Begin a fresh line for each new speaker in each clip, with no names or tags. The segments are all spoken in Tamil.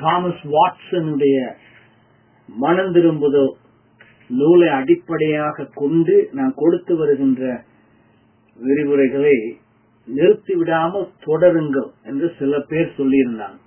தாமஸ் வாட்சனுடைய மனம் திரும்புதல் நூலை அடிப்படையாக கொண்டு நான் கொடுத்து வருகின்ற விரிவுரைகளை நிறுத்திவிடாமல் தொடருங்கள் என்று சில பேர் சொல்லியிருந்தாங்க.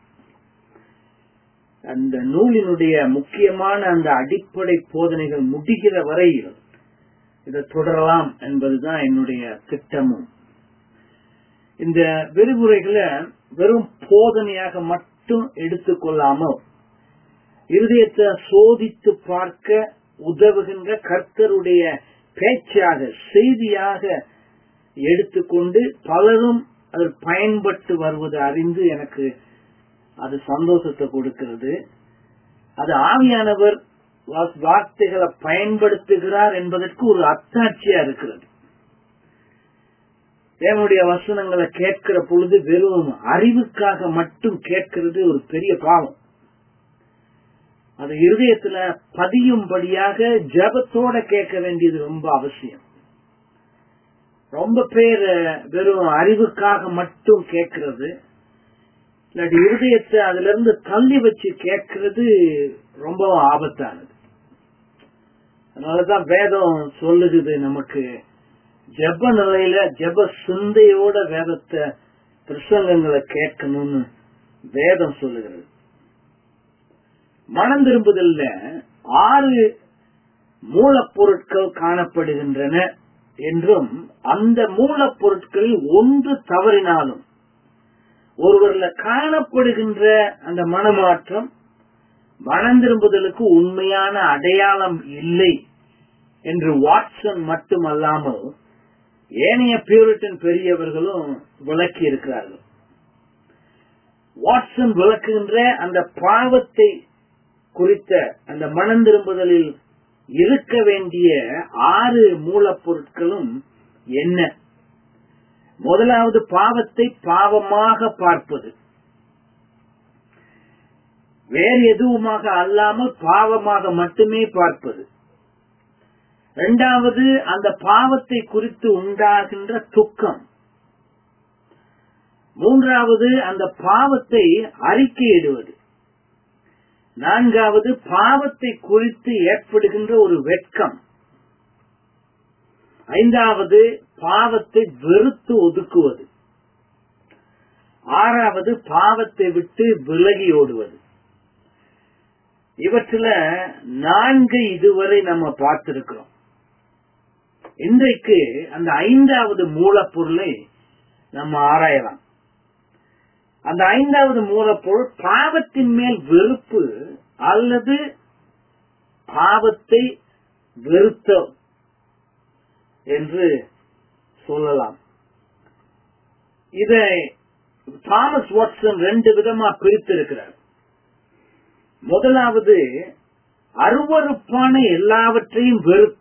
அந்த நூலினுடைய முக்கியமான அந்த அடிப்படை போதனைகள் முடிகிற வரையில் இதை தொடரலாம் என்பதுதான் என்னுடைய திட்டமும். இந்த விரிவுரைகளை வெறும் போதனையாக மட்டும் எடுத்துக்கொள்ளாமல் இருதயத்தை சோதித்து பார்க்க உதவுகின்ற கர்த்தருடைய பேச்சாக செய்தியாக எடுத்துக்கொண்டு பலரும் அதில் பயன்பட்டு வருவது அறிந்து எனக்கு அது சந்தோஷத்தை கொடுக்கிறது. அது ஆவியானவர் வார்த்தைகளை பயன்படுத்துகிறார் என்பதற்கு ஒரு அத்தாட்சியா இருக்கிறது. தேவனுடைய வசனங்களை கேட்கிற பொழுது வெறும் அறிவுக்காக மட்டும் கேட்கிறது ஒரு பெரிய பாவம். அது இருதயத்துல பதியும்படியாக ஜபத்தோட கேட்க வேண்டியது ரொம்ப அவசியம். ரொம்ப பேர் வெறும் அறிவுக்காக மட்டும் கேட்கிறது, இல்லாட்டி இருதயத்தை அதுல இருந்து தள்ளி வச்சு கேட்கறது ரொம்ப ஆபத்தானது. அதனாலதான் வேதம் சொல்லுகிறது, நமக்கு ஜெப நிலையில ஜெப சிந்தையோட வேதத்தை பிரசங்கங்களை கேட்கணும்னு வேதம் சொல்லுகிறது. மனம் திரும்புதல்ல 6 மூலப்பொருட்கள் காணப்படுகின்றன என்றும் அந்த மூலப்பொருட்களில் ஒன்று தவறினாலும் ஒருவர்ல காணப்படுகின்ற அந்த மனமாற்றம் மனம் திரும்புதலுக்கு உண்மையான அடையாளம் இல்லை என்று வாட்சன் மட்டுமல்லாமல் ஏனைய பியூரிட்டன் பெரியவர்களும் விளக்கி இருக்கிறார்கள். வாட்சன் விளக்குகின்ற அந்த பாவத்தை குறித்த அந்த மனம் திரும்புதலில் இருக்க வேண்டிய 6 மூலப்பொருட்களும் என்ன? முதலாவது, பாவத்தை பாவமாக பார்ப்பது, வேறு எதுவுமாக அல்லாமல் பாவமாக மட்டுமே பார்ப்பது. இரண்டாவது, அந்த பாவத்தை குறித்து உண்டாகின்ற துக்கம். மூன்றாவது, அந்த பாவத்தை அறிக்கையிடுவது. நான்காவது, பாவத்தை குறித்து ஏற்படுகின்ற ஒரு வெட்கம். ஐந்தாவது, பாவத்தை வெறுத்து ஒதுக்குவது. ஆறாவது, பாவத்தை விட்டு விலகி ஓடுவது. இவற்றில 4 இதுவரை நம்ம பார்த்திருக்கிறோம். இன்றைக்கு அந்த 5வது மூலப்பொருளை நம்ம ஆராயலாம். அந்த 5வது மூலப்பொருள் பாவத்தின் மேல் வெறுப்பு அல்லது பாவத்தை வெறுத்த என்று சொல்லலாம். இதை தாமஸ் வாட்சன் 2 விதமா பிரித்திருக்கிறார். முதலாவது, அருவருப்பான எல்லாவற்றையும் வெறுத்த.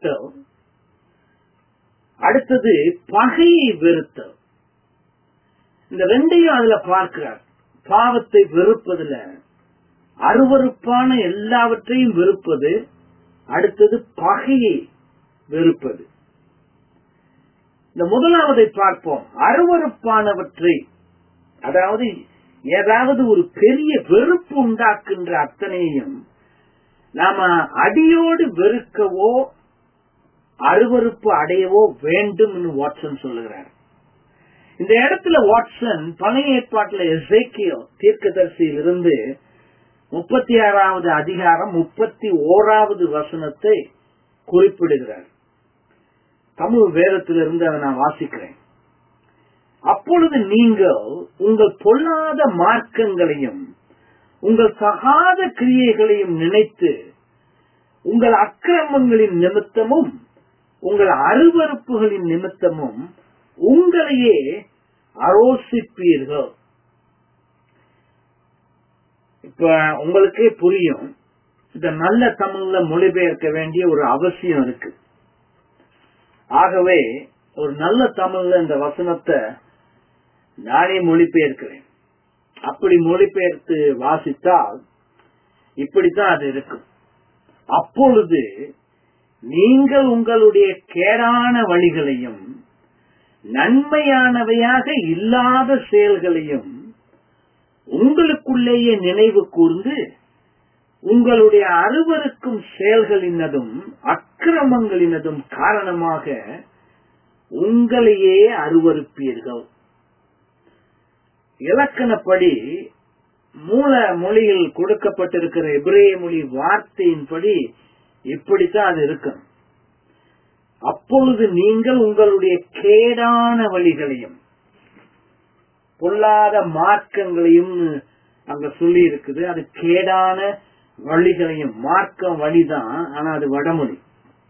அடுத்தது, பகையை வெறுத்த. இந்த 2ஐயும் அதுல பார்க்கிறார். பாவத்தை வெறுப்பதுல அருவருப்பான எல்லாவற்றையும் வெறுப்பது, அடுத்தது பகையை வெறுப்பது. இந்த முதலாவதை பார்ப்போம். அருவருப்பானவற்றை, அதாவது ஏதாவது ஒரு பெரிய வெறுப்பு உண்டாக்குகின்ற அத்தனையும் நாம அடியோடு வெறுக்கவோ அருவருப்பு அடையவோ வேண்டும் என்று வாட்சன் சொல்லுகிறார். இந்த இடத்துல வாட்சன் பழைய ஏற்பாட்டில் எசேக்கியேல் தீர்க்கதரிசியிலிருந்து 36வது அதிகாரம் 31வது வசனத்தை குறிப்பிடுகிறார். தமிழ் வேதத்திலிருந்து அதை நான் வாசிக்கிறேன். அப்பொழுது நீங்கள் உங்கள் பொல்லாத மார்க்கங்களையும் உங்கள் சகாத கிரியைகளையும் நினைத்து உங்கள் அக்கிரமங்களின் நிமித்தமும் உங்கள் அருவருப்புகளின் நிமித்தமும் உங்களையே அரோசிப்பீர்கள். இப்ப உங்களுக்கே புரியும், இந்த நல்ல தமிழ்ல மொழிபெயர்க்க வேண்டிய ஒரு அவசியம் இருக்கு. ஆகவே ஒரு நல்ல தமிழ்ல இந்த வசனத்தை நானே மொழிபெயர்க்கிறேன். அப்படி மொழிபெயர்த்து வாசித்தால் இப்படித்தான் அது இருக்கும். அப்பொழுது நீங்கள் உங்களுடைய கேடான வழிகளையும் நன்மையானவையாக இல்லாத செயல்களையும் உங்களுக்குள்ளேயே நினைவு கூர்ந்து உங்களுடைய அருவருக்கும் செயல்களினதும் அக்கிரமங்களினதும் காரணமாக உங்களையே அருவருப்பீர்கள். இலக்கணப்படி மூல மொழியில் கொடுக்கப்பட்டிருக்கிற எபிரேய மொழி வார்த்தையின்படி இப்படித்தான் அது இருக்கும். அப்பொழுது நீங்கள் உங்களுடைய கேடான வழிகளையும் பொல்லாத மார்க்கங்களையும் அங்க சொல்லி இருக்குது. அது கேடான வழிகளையும், மார்க்கம் வழிதான், ஆனா அது வடமொழி.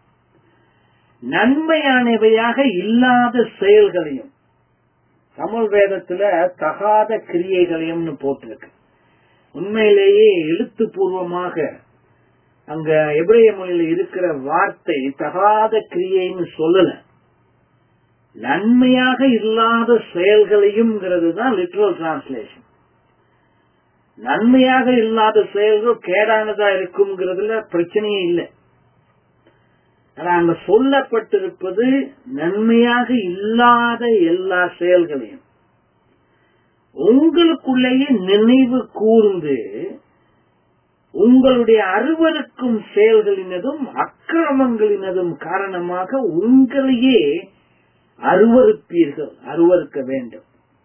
நன்மையானவையாக இல்லாத செயல்களையும், தமிழ் வேதத்துல தகாத கிரியைகளையும் போட்டிருக்கு. உண்மையிலேயே எழுத்துப்பூர்வமாக அங்க எபிரேய மொழியில இருக்கிற வார்த்தை தகாத கிரியைன்னு சொல்லல, நன்மையாக இல்லாத செயல்களையும் தான் லிட்ரல் டிரான்ஸ்லேஷன். நன்மையாக இல்லாத செயல்கள் கேடானதா இருக்கும்ங்கிறதுல பிரச்சனையே இல்லை. ஆனா அங்க சொல்லப்பட்டிருப்பது நன்மையாக இல்லாத எல்லா செயல்களையும் உங்களுக்குள்ளேயே நினைவு கூர்ந்து உங்களுடைய அருவருக்கும் செயல்களினதும் அக்கிரமங்களினதும் காரணமாக உங்களையே அருவருப்பீர்கள், அருவருக்க வேண்டும்.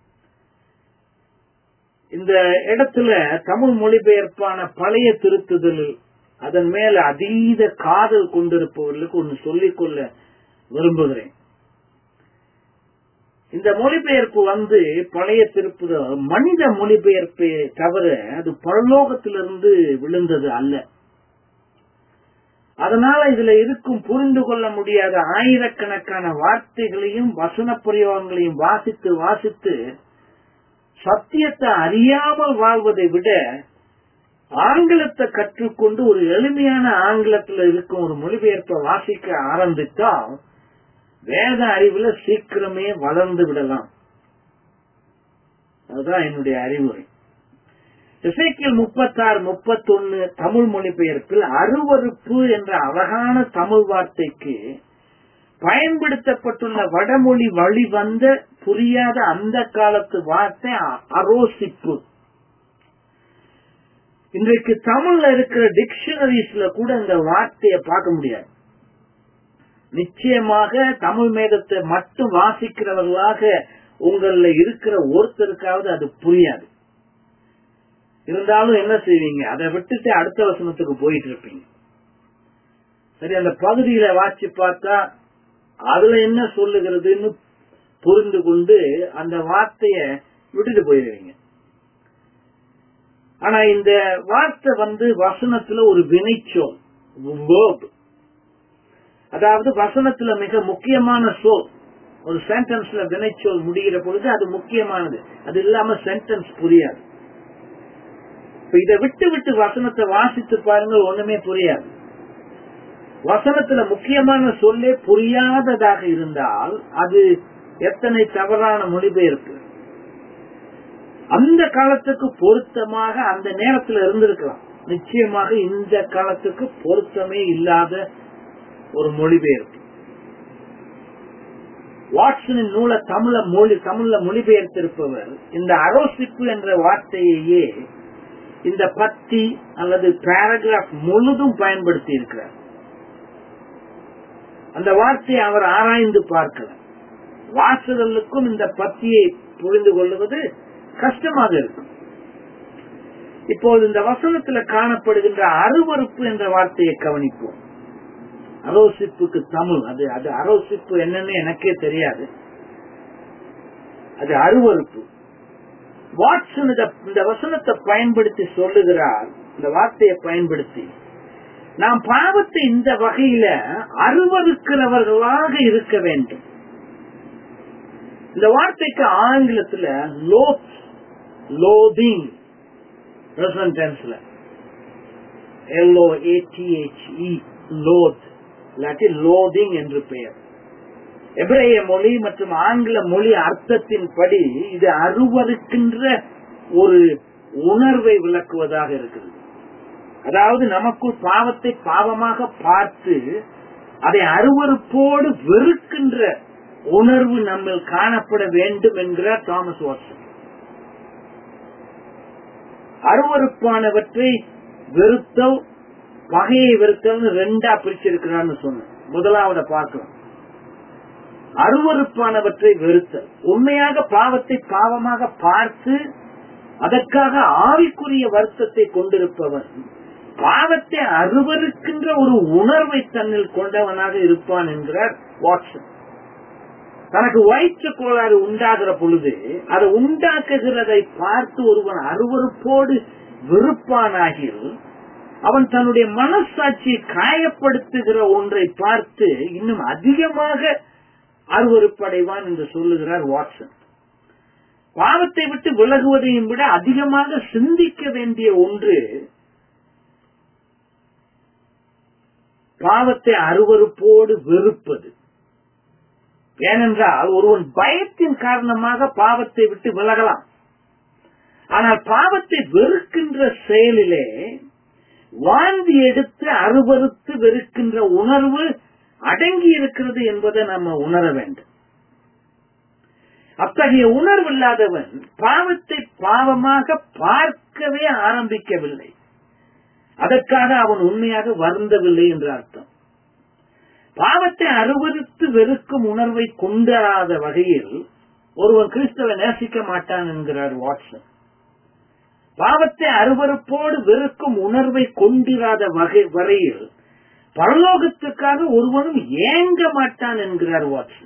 இந்த இடத்துல தமிழ் மொழிபெயர்ப்பான பழைய திருத்துதல் அதன் மேல அதீத காதல் கொண்டிருப்பவர்களுக்கு ஒன்று சொல்லிக்கொள்ள விரும்புகிறேன். இந்த மொழிபெயர்ப்பு பழைய திருப்புதல் மனித மொழிபெயர்ப்பை தவிர அது பரலோகத்திலிருந்து விழுந்தது அல்ல. அதனால இதுல இருக்கும் புரிந்து கொள்ள முடியாத ஆயிரக்கணக்கான வார்த்தைகளையும் வசன பிரயோகங்களையும் வாசித்து வாசித்து சத்தியத்தை அறியாமல் வாழ்வதை விட ஆங்கிலத்தை கற்றுக்கொண்டு ஒரு எளிமையான ஆங்கிலத்தில் இருக்கும் ஒரு மொழிபெயர்ப்பை வாசிக்க ஆரம்பித்தால் வேத அறிவுல சீக்கிரமே வளர்ந்து விடலாம். அதுதான் என்னுடைய அறிவுரை. எசேக்கியேல் 36:31 தமிழ் மொழிபெயர்ப்பில் அருவருப்பு என்ற அழகான தமிழ் வார்த்தைக்கு பயன்படுத்தப்பட்டுள்ள வடமொழி வழிவந்த புரியாத அந்த காலத்து வார்த்தை அரோசிப்பு. இன்றைக்கு தமிழ்ல இருக்கிற டிக்ஷனரிஸ்ல கூட இந்த வார்த்தையை பார்க்க முடியாது. நிச்சயமாக தமிழ் மேதத்தை மட்டும் வாசிக்கிறவர்களாக உங்கள இருக்கிற ஒருத்தருக்காவது அது புரியாது. இருந்தாலும் என்ன செய்வீங்க, அதை விட்டுட்டு அடுத்த வசனத்துக்கு போயிட்டு இருப்பீங்க. சரி, அந்த பகுதியில வாசி பார்த்தா அதுல என்ன சொல்லுகிறதுன்னு புரிந்து கொண்டு அந்த வார்த்தைய விட்டுட்டு போயிருவீங்க. ஆனா இந்த வார்த்தை வசனத்துல ஒரு வினைச்சொல், அதாவது வசனத்துல மிக முக்கியமான சொல். ஒரு சென்டென்ஸ்ல வினைச்சொல் முடிகிற பொழுது அது முக்கியமானது. அது இல்லாம சென்டென்ஸ் புரியாது. இதை விட்டு விட்டு வசனத்தை வாசித்து பாருங்க, ஒண்ணுமே புரியாது. வசனத்துல முக்கியமான சொல்லே புரியாததாக இருந்தால் அது எத்தனை தவறான மொழிபெயர்ப்பு. அந்த காலத்துக்கு பொருத்தமாக அந்த நேரத்தில் இருந்திருக்கலாம். நிச்சயமாக இந்த காலத்துக்கு பொருத்தமே இல்லாத ஒரு மொழிபெயர்ப்பு. வாட்சனின் நூலை தமிழ்ல மொழிபெயர்த்திருப்பவர் இந்த அரோசிப்பு என்ற வார்த்தையே இந்த பத்தி அல்லது பேராகிராஃப் முழுதும் பயன்படுத்தி இருக்கிறார். அந்த வார்த்தையை அவர் ஆராய்ந்து பார்க்கல. வாசகர்களுக்கும் இந்த பத்தியை புரிந்து கொள்வது கஷ்டமாக இருக்கும். இப்போது இந்த வசனத்துல காணப்படுகின்ற அருவருப்பு என்ற வார்த்தையை கவனிப்போம். அரோசிப்புக்கு தமிழ் அது அரோசிப்பு என்னன்னு எனக்கே தெரியாது. அது அருவருப்பு. வாட்சன் இந்த வசனத்தை பயன்படுத்தி சொல்லுகிறார். இந்த வார்த்தையை பயன்படுத்தி நாம் பாவத்தை இந்த வகையில அருவருக்கிறவர்களாக இருக்க வேண்டும். இந்த வார்த்தைக்கு ஆங்கிலத்துல லோதிங் பிரசன்ட் டென்ஸ்ல LOATHE லோத் இல்லாட்டி லோதிங் என்று பெயர். எபிரேய மொழி மற்றும் ஆங்கில மொழி அர்த்தத்தின் படி இது அருவருக்கின்ற ஒரு உணர்வை விளக்குவதாக இருக்கிறது. அதாவது நமக்குள் பாவத்தை பாவமாக பார்த்து அதை அருவருப்போடு வெறுக்கின்ற உணர்வு நம்ம காணப்பட வேண்டும் என்கிறார் தாமஸ் வாட்சன். அருவருப்பானவற்றை வெறுத்தல், பகையை வெறுத்தல் ரெண்டா பிரிச்சிருக்கிறான்னு சொன்ன. முதலாவது பார்க்கலாம், அருவருப்பானவற்றை வெறுத்தல். உண்மையாக பாவத்தை பாவமாக பார்த்து அதற்காக ஆவிக்குரிய வருத்தத்தை கொண்டிருப்பவன் பாவத்தை அருவருக்கின்ற ஒரு உணர்வை தன்னில் கொண்டவனாக இருப்பான் என்கிறார் வாட்சன். தனக்கு வயிற்று கோளாறு உண்டாகிற பொழுது அதை உண்டாக்குகிறதை பார்த்து ஒருவன் அருவருப்போடு வெறுப்பானாகில் அவன் தன்னுடைய மனசாட்சியை காயப்படுத்துகிற ஒன்றை பார்த்து இன்னும் அதிகமாக அருவருப்படைவான் என்று சொல்லுகிறார் வாட்சன். பாவத்தை விட்டு விலகுவதையும் விட அதிகமாக சிந்திக்க வேண்டிய ஒன்று பாவத்தை அருவருப்போடு வெறுப்பது. ஏனென்றால் ஒருவன் பயத்தின் காரணமாக பாவத்தை விட்டு விலகலாம். ஆனால் பாவத்தை வெறுக்கின்ற செயலிலே வாந்தி எடுத்து அருவருத்து வெறுக்கின்ற உணர்வு அடங்கி இருக்கிறது என்பதை நம்ம உணர வேண்டும். அத்தகைய உணர்வு இல்லாதவன் பாவத்தை பாவமாக பார்க்கவே ஆரம்பிக்கவில்லை. அதற்காக அவன் உண்மையாக வருந்தவில்லை என்று அர்த்தம். பாவத்தை அருவருத்து வெறுக்கும் உணர்வை கொண்டாத வகையில் ஒருவன் கிறிஸ்துவை நேசிக்க மாட்டான் என்கிறார் வாட்சன். பாவத்தை அருவருப்போடு வெறுக்கும் உணர்வை கொண்டிராத வரையில் பரலோகத்துக்காக ஒருவனும் ஏங்க மாட்டான் என்கிறார் வாட்சன்.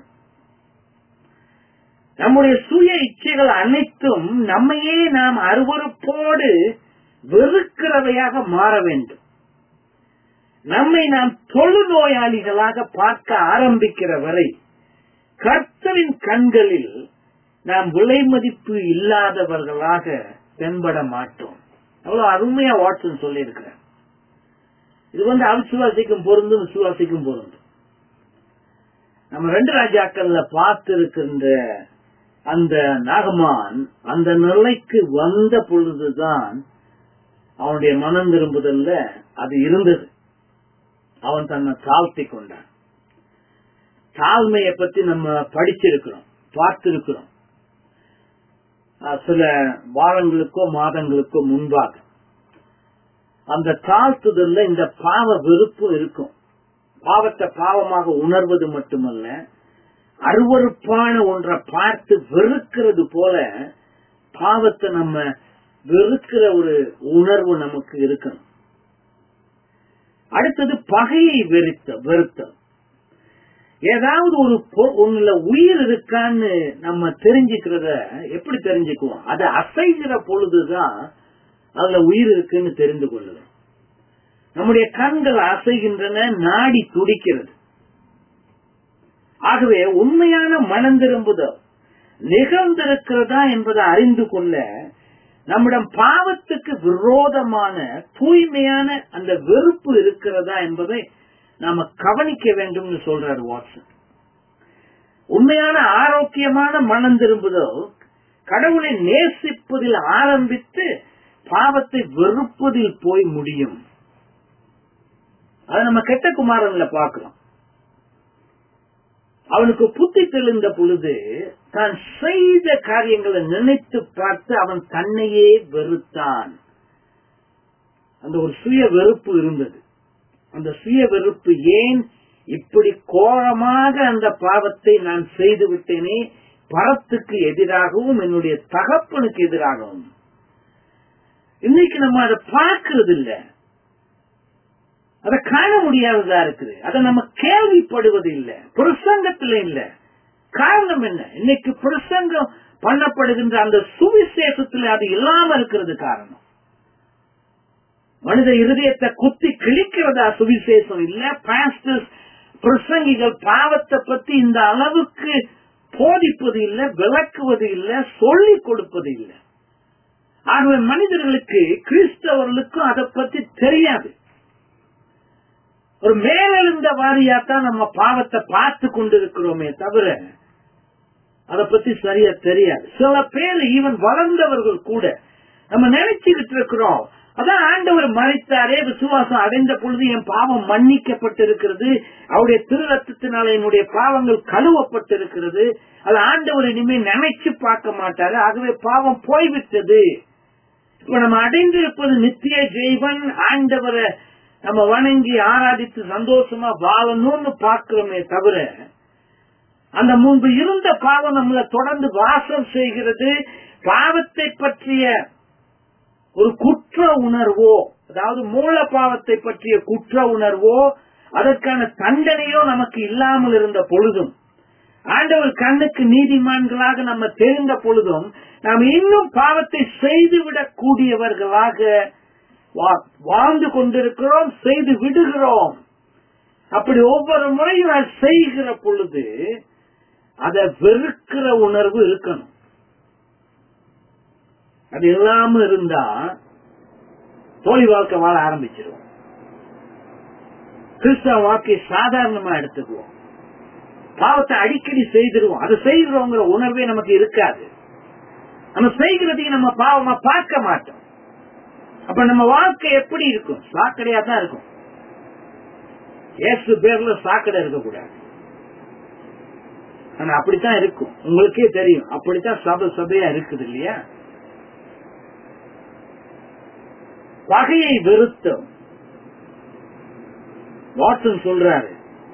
நம்முடைய சுய இச்சைகள் அனைத்தும் நம்மையே நாம் அருவருப்போடு வெறுக்கிறவையாக மாற வேண்டும். நம்மை நாம் தொழுநோயாளிகளாக பார்க்க ஆரம்பிக்கிற வரை கர்த்தரின் கண்களில் நாம் விலை மதிப்பு இல்லாதவர்களாக தென்பட மாட்டோம். அவ்வளவு அருமையா வாட்சன் சொல்லி இருக்கிறார். இது அவிசுவாசிக்கும் பொருந்தும், விசுவாசிக்கும் பொருந்தும். நம்ம 2 ராஜாக்கள்ல பார்த்திருக்கின்ற அந்த நாகமான் அந்த நிலைக்கு வந்த பொழுதுதான் அவனுடைய மனம் திரும்புதல்ல அது இருந்தது. அவன் தன்னை தாழ்த்தி கொண்டான். தாழ்மையை பத்தி நம்ம படிச்சிருக்கிறோம், பார்த்திருக்கிறோம். சில வாரங்களுக்கோ மாதங்களுக்கோ முன்பாக அந்த தாழ்த்துதல்ல இந்த பாவ வெறுப்பு இருக்கும். பாவத்தை பாவமாக உணர்வது மட்டுமல்ல, அருவருப்பான ஒன்றை பார்த்து வெறுக்கிறது போல பாவத்தை நம்ம வெறுக்கிற ஒரு உணர்வு நமக்கு இருக்கணும். அடுத்தது பகையை வெறுத்தல். ஏதாவது ஒரு ஒண்ணுல உயிர் இருக்கான்னு நம்ம தெரிஞ்சுக்கிறத எப்படி தெரிஞ்சுக்குவோம்? அதை அசைகிற பொழுதுதான் அதுல உயிர் இருக்குன்னு தெரிந்து கொள்ளுவோம். நம்முடைய கண்கள் அசைகின்றன, நாடி துடிக்கிறது. ஆகவே உண்மையான மனம் திரும்புதல் நிகழ்ந்திருக்கிறதா என்பதை அறிந்து கொள்ள நம்மிடம் பாவத்துக்கு விரோதமான தூய்மையான அந்த வெறுப்பு இருக்கிறதா என்பதை நாம கவனிக்க வேண்டும் சொல்றார் வாட்சன். உண்மையான ஆரோக்கியமான மனம் திரும்புதல் கடவுளை நேசிப்பதில் ஆரம்பித்து பாவத்தை வெறுப்பதில் போய் முடியும். அதை நம்ம கெட்ட குமாரன்ல பார்க்கலாம். அவனுக்கு புத்தி தெளிந்த பொழுது தான் செய்த காரியங்களை நினைத்து பார்த்து அவன் தன்னையே வெறுத்தான். அந்த ஒரு சுய வெறுப்பு இருந்தது. அந்த சுய வெறுப்பு ஏன் இப்படி கோரமாக அந்த பாவத்தை நான் செய்து விட்டேனே, பரத்துக்கு எதிராகவும் என்னுடைய தகப்பனுக்கு எதிராகவும். இன்னைக்கு நம்ம அதை பார்க்கறது இல்ல, அதை காண முடியாததா இருக்குது. அதை நம்ம கேள்விப்படுவது இல்ல, பிரசங்கத்துல இல்ல. காரணம் என்ன? இன்னைக்கு பிரசங்கம் பண்ணப்படுகின்ற அந்த சுவிசேஷத்துல அது இல்லாம இருக்கிறது காரணம். மனித இருதயத்தை குத்தி கிழிக்கிறதா சுவிசேஷம் இல்ல. பாஸ்டர்ஸ், பிரசங்கிகள் பாவத்தை பத்தி இந்த அளவுக்கு போதிப்பது இல்ல, விளக்குவது இல்ல, சொல்லிக் கொடுப்பது இல்ல. ஆகவே மனிதர்களுக்கு, கிறிஸ்தவர்களுக்கும் அதை பத்தி தெரியாது. ஒரு மேலெழுந்த வாரியாத்தான் நம்ம பாவத்தை பார்த்து கொண்டிருக்கிறோமே தவிர அதை பத்தி சரியா தெரியாது. சில பேர் ஈவன் வளர்ந்தவர்கள் கூட நம்ம நினைச்சுக்கிட்டு இருக்கிறோம், அதான் ஆண்டவர் மரித்தாரே, விசுவாசம் அடைந்த பொழுது என் பாவம் மன்னிக்கப்பட்டிருக்கிறது, அவருடைய திரு ரத்தத்தினால என்னுடைய பாவங்கள் கழுவப்பட்டிருக்கிறது, அது ஆண்டவர் இனிமே நினைச்சு பார்க்க மாட்டாரு, ஆகவே பாவம் போய்விட்டது. இப்ப நம்ம அடைந்திருப்பது நித்திய ஜீவன், ஆண்டவரை நம்ம வணங்கி ஆராதித்து சந்தோஷமா வாழணும்னு பார்க்கிறோமே தவிர, அந்த முன்பு இருந்த பாவம் நம்மள தொடர்ந்து வாசம் செய்கிறது. பாவத்தை பற்றிய ஒரு குற்ற உணர்வோ, அதாவது மூல பாவத்தை பற்றிய குற்ற உணர்வோ, அதற்கான தண்டனையோ நமக்கு இல்லாமல் இருந்த பொழுதும், ஆண்டவர் கண்ணுக்கு நீதிமான்களாக நம்ம தெரிந்த பொழுதும், நாம் இன்னும் பாவத்தை செய்துவிடக் கூடியவர்களாக வாழ்ந்து கொண்டிருக்கிறோம், செய்து விடுகிறோம். அப்படி ஒவ்வொரு முறையும் நான் செய்கிற பொழுது அதை வெறுக்கிற உணர்வு இருக்கணும். அது இல்லாம இருந்தா தோழி வாழ்க்கை வாழ ஆரம்பிச்சிருவோம். கிறிஸ்தவ வாழ்க்கையை சாதாரணமா எடுத்துக்குவோம். பாவத்தை அடிக்கடி செய்திருவோம். அதை செய்கிறோங்கிற உணர்வே நமக்கு இருக்காது. நம்ம செய்கிறதையும் நம்ம பாவமா பார்க்க மாட்டோம். அப்ப நம்ம வாழ்க்கை எப்படி இருக்கும்? சாக்கடையா தான் இருக்கும். இயேசு பேர்ல சாக்கடை இருக்கக்கூடாது. ஆனா அப்படித்தான் இருக்கும். உங்களுக்கே தெரியும், அப்படித்தான் சபையா இருக்குது இல்லையா? பகையை வெறுத்தோம். வாட்சன் சொல்றாரு,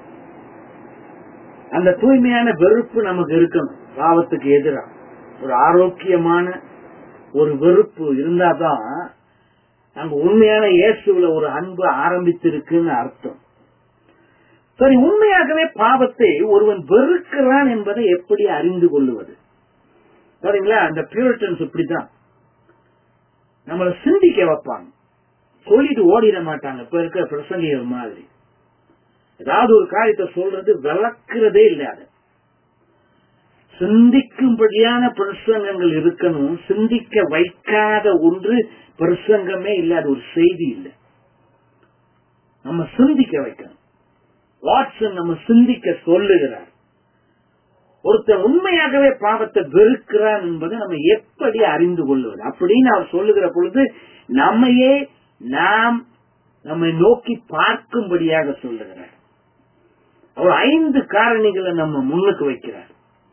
அந்த தூய்மையான வெறுப்பு நமக்கு இருக்கணும். பாவத்துக்கு எதிராக ஒரு ஆரோக்கியமான ஒரு வெறுப்பு இருந்தாதான் அங்க உண்மையான இயேசுல ஒரு அன்பு ஆரம்பித்திருக்குன்னு அர்த்தம். சரி, உண்மையாகவே பாவத்தை ஒருவன் வெறுக்கிறான் என்பதை எப்படி அறிந்து கொள்ளுவது? சரிங்களா? அந்த பியூரிட்டன்ஸ் இப்படிதான் நம்மளை சிந்திக்க வைப்பாங்க. சொல்லிட்டு ஓடிட மாட்டாங்க. இப்ப இருக்கிற பிரசங்கிகள் மாதிரி ஏதாவது ஒரு காரியத்தை சொல்றது விளக்குறதே இல்லாத, சிந்திக்கும்படியான பிரசங்கங்கள் இருக்கணும். சிந்திக்க வைக்காத ஒன்று பிரசங்கமே இல்லாத ஒரு செய்தி இல்லை. நம்ம சிந்திக்க வைக்கணும். வாட்சன் நம்ம சிந்திக்க சொல்லுகிறார். ஒருத்தர் உண்மையாகவே பாவத்தை வெறுக்கிறான் என்பதை நம்ம எப்படி அறிந்து கொள்வது அப்படின்னு அவர் சொல்லுகிற பொழுது நம்மையே நம்மை நோக்கி பார்க்கும்படியாக சொல்லுகிறார். அவர் 5 காரணிகளை நம்ம முன்னுக்கு வைக்கிறார்.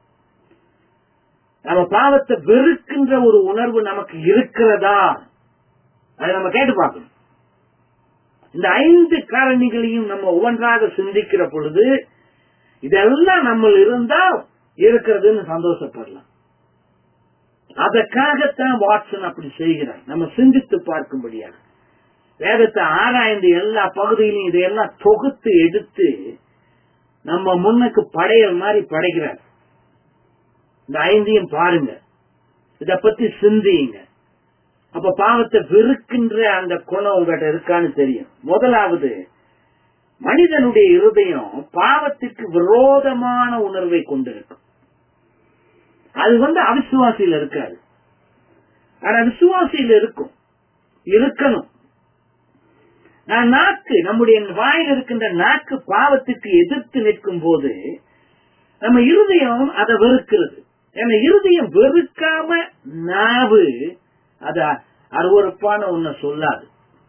நம்ம பாவத்தை வெறுக்கின்ற ஒரு உணர்வு நமக்கு இருக்கிறதா, அதை நம்ம கேட்டு பார்க்கணும். இந்த 5 காரணிகளையும் நம்ம ஒவ்வொன்றாக சிந்திக்கிற பொழுது இதெல்லாம் நம்ம இருந்தா இருக்கிறதுன்னு சந்தோஷப்படலாம். அதற்காகத்தான் வாட்சன் அப்படி செய்கிறார், நம்ம சிந்தித்து பார்க்கும்படியாக. வேதத்தை ஆராய்ந்து எல்லா பகுதியிலும் இதையெல்லாம் தொகுத்து எடுத்து நம்ம முன்னுக்கு படையல் மாதிரி படைக்கிறார். இந்த 5ஐயும் பாருங்க, இத பத்தி சிந்தியுங்க. அப்ப பாவத்தை வெறுக்கின்ற அந்த குணம் உங்ககிட்ட இருக்கான்னு தெரியும். முதலாவது, மனிதனுடைய இருதயம் பாவத்துக்கு விரோதமான உணர்வை கொண்டிருக்கும். அது அவிசுவாசியில இருக்காது, ஆனா விசுவாசியில இருக்கணும். நாக்கு, நம்முடைய வாயில் இருக்கின்ற நாக்கு பாவத்துக்கு எதிர்த்து நிற்கும் போது நம்ம இருதயம் அதை வெறுக்கிறது. ஏன்னா இருதயம் வெறுக்காம நாவு அத அருவருப்பான ஒன்ன சொல்லாது.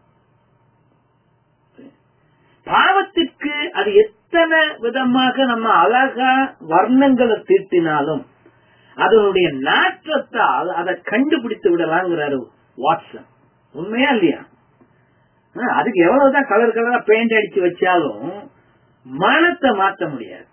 பாவத்திற்கு அது எத்தனை விதமாக நம்ம அழகா வர்ணங்களை தீட்டினாலும் அதனுடைய நாற்றத்தால் அதை கண்டுபிடித்து விடலாங்கிறாரு வாட்சன். உண்மையா இல்லையா? அதுக்கு எவ்வளவுதான் கலர் கலரா பெயிண்ட் அடிச்சு வச்சாலும் மனத்தை மாற்ற முடியாது.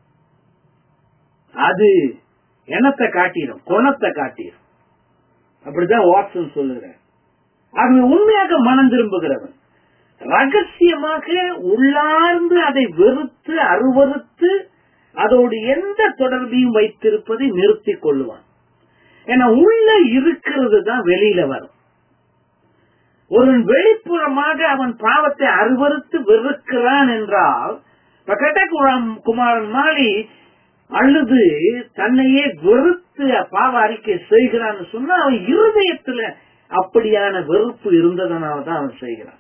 அது எண்ணத்தை காட்டிடும், குணத்தை காட்டிடும். அப்படிதான் வாட்சன் சொல்லுகிறார். அது உண்மையாக மனம் திரும்புகிறவன் ரகசியமாக உள்ளார்ந்து அதை வெறுத்து அருவறுத்து அதோடு எந்த தொடர்பையும் வைத்திருப்பதை நிறுத்திக் கொள்ளுவான். ஏன்னா உள்ள இருக்கிறது தான் வெளியில வரும். ஒருவன் வெளிப்புறமாக அவன் பாவத்தை அருவறுத்து வெறுக்கிறான் என்றால், குமாரன் மாலி அழுது தன்னையே வெறுத்து பாவ அறிக்கை செய்கிறான்னு சொன்னா அவன் இருதயத்துல அப்படியான வெறுப்பு இருந்ததனால்தான் அவன் செய்கிறான்.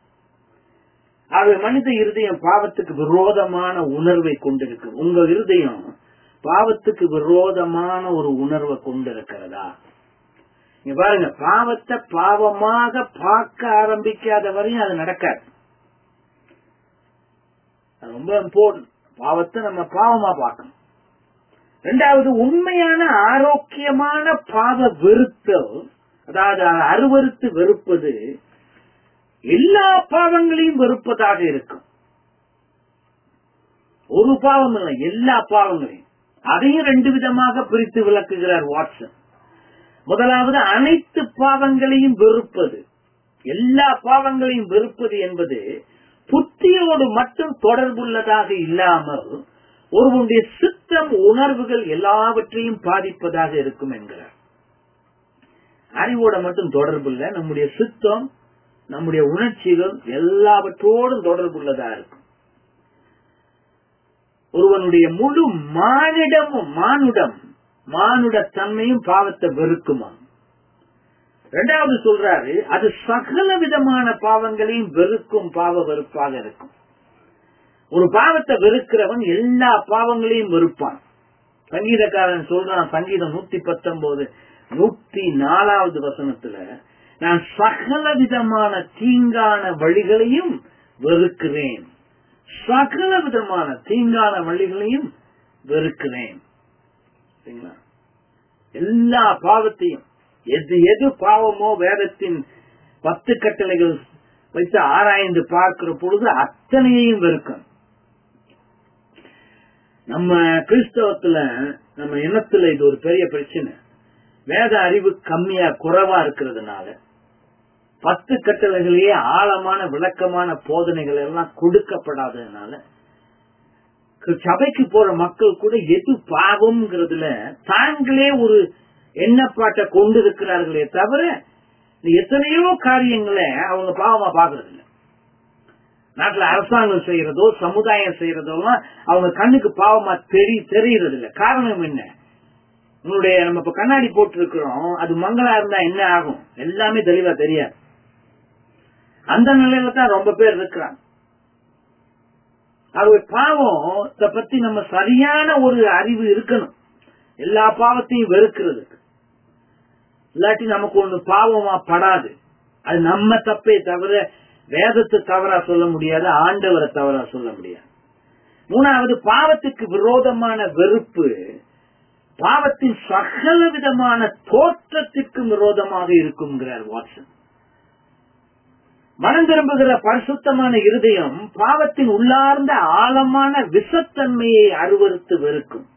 மனித இருதயம் பாவத்துக்கு விரோதமான உணர்வை கொண்டிருக்கு. உங்க இருதயம் பாவத்துக்கு விரோதமான ஒரு உணர்வை கொண்டிருக்கிறதா? நீங்க பாருங்க, பாவத்தை பாவமாக பார்க்க ஆரம்பிக்காத வரையும் அது நடக்காது. ரொம்ப இம்பார்ட்டன்ட். பாவத்தை நம்ம பாவமா பார்க்கணும். 2வது, உண்மையான ஆரோக்கியமான பாவ வெறுத்தல் அதாவது அருவருத்து வெறுப்பது எல்லா பாவங்களையும் வெறுப்பதாக இருக்கும். ஒரு பாவம் இல்லை, எல்லா பாவங்களையும். அதையும் 2 விதமாக பிரித்து விளக்குகிறார் வாட்சன். முதலாவது, அனைத்து பாவங்களையும் வெறுப்பது. எல்லா பாவங்களையும் வெறுப்பது என்பது புத்தியோடு மட்டும் தொடர்புள்ளதாக இல்லாமல் ஒருவனுடைய சித்தம், உணர்வுகள் எல்லாவற்றையும் பாதிப்பதாக இருக்கும் என்கிறார். அறிவோட மட்டும் தொடர்பு இல்லை, நம்முடைய சித்தம், நம்முடைய உணர்ச்சிகள் எல்லாவற்றோடும் தொடர்புள்ளதா இருக்கும். ஒருவனுடைய முழு மானுட தன்மையும் பாவத்தை வெறுக்குமா. இரண்டாவது சொல்றாரு, அது சகல விதமான பாவங்களையும் வெறுக்கும் பாவ வெறுப்பாக இருக்கும். ஒரு பாவத்தை வெறுக்கிறவன் எல்லா பாவங்களையும் வெறுப்பான். சங்கீதக்காரன் சொல்றான், சங்கீதம் 119 104வது வசனத்துல, நான் சகல விதமான தீங்கான வழிகளையும் வெறுக்கிறேன். சகல விதமான தீங்கான வழிகளையும் வெறுக்கிறேன். எல்லா பாவத்தையும், எது பாவமோ வேதத்தின் 10 கட்டளைகள் வைத்து ஆராய்ந்து பார்க்கிற பொழுது அத்தனையையும் வெறுக்கும். நம்ம கிறிஸ்தவத்துல, நம்ம இனத்துல இது ஒரு பெரிய பிரச்சனை. வேத அறிவு குறைவா இருக்கிறதுனால 10 கட்டளைகளையே ஆழமான விளக்கமான போதனைகள் எல்லாம் கொடுக்கப்படாததுனால சபைக்கு போற மக்கள் கூட எது பாவம்ங்கிறதுல தாங்களே ஒரு எண்ணப்பாட்டை கொண்டு இருக்கிறார்களே தவிர எத்தனையோ காரியங்களை அவங்க பாவமா பாக்குறது இல்லை. நாட்டுல அரசாங்கம் செய்யறதோ சமுதாயம் செய்யறதோ அவங்க கண்ணுக்கு பாவமா தெரியறது இல்லை. காரணம் என்ன? உன்னுடைய நம்ம இப்ப கண்ணாடி போட்டு இருக்கிறோம், அது மங்களா இருந்தா என்ன ஆகும் எல்லாமே தெளிவா தெரியாது. அந்த நிலையில தான் ரொம்ப பேர் இருக்கிறாங்க. அது பாவத்தை பத்தி நம்ம சரியான ஒரு அறிவு இருக்கணும், எல்லா பாவத்தையும் வெறுக்கிறதுக்கு. இல்லாட்டி நமக்கு ஒண்ணு பாவமா படாது. அது நம்ம தப்பே தவிர வேதத்தை தவறா சொல்ல முடியாது, ஆண்டவரை தவறா சொல்ல முடியாது. மூணாவது, பாவத்துக்கு விரோதமான வெறுப்பு பாவத்தின் சகல விதமான தோற்றத்திற்கு விரோதமாக இருக்கும்ங்கிறார் வாட்சன். மனம் திரும்புகிற பரிசுத்தமான இருதயம் பாவத்தின் உள்ளார்ந்த ஆழமான விஷத்தன்மையை அருவருத்து வெறுக்கும்.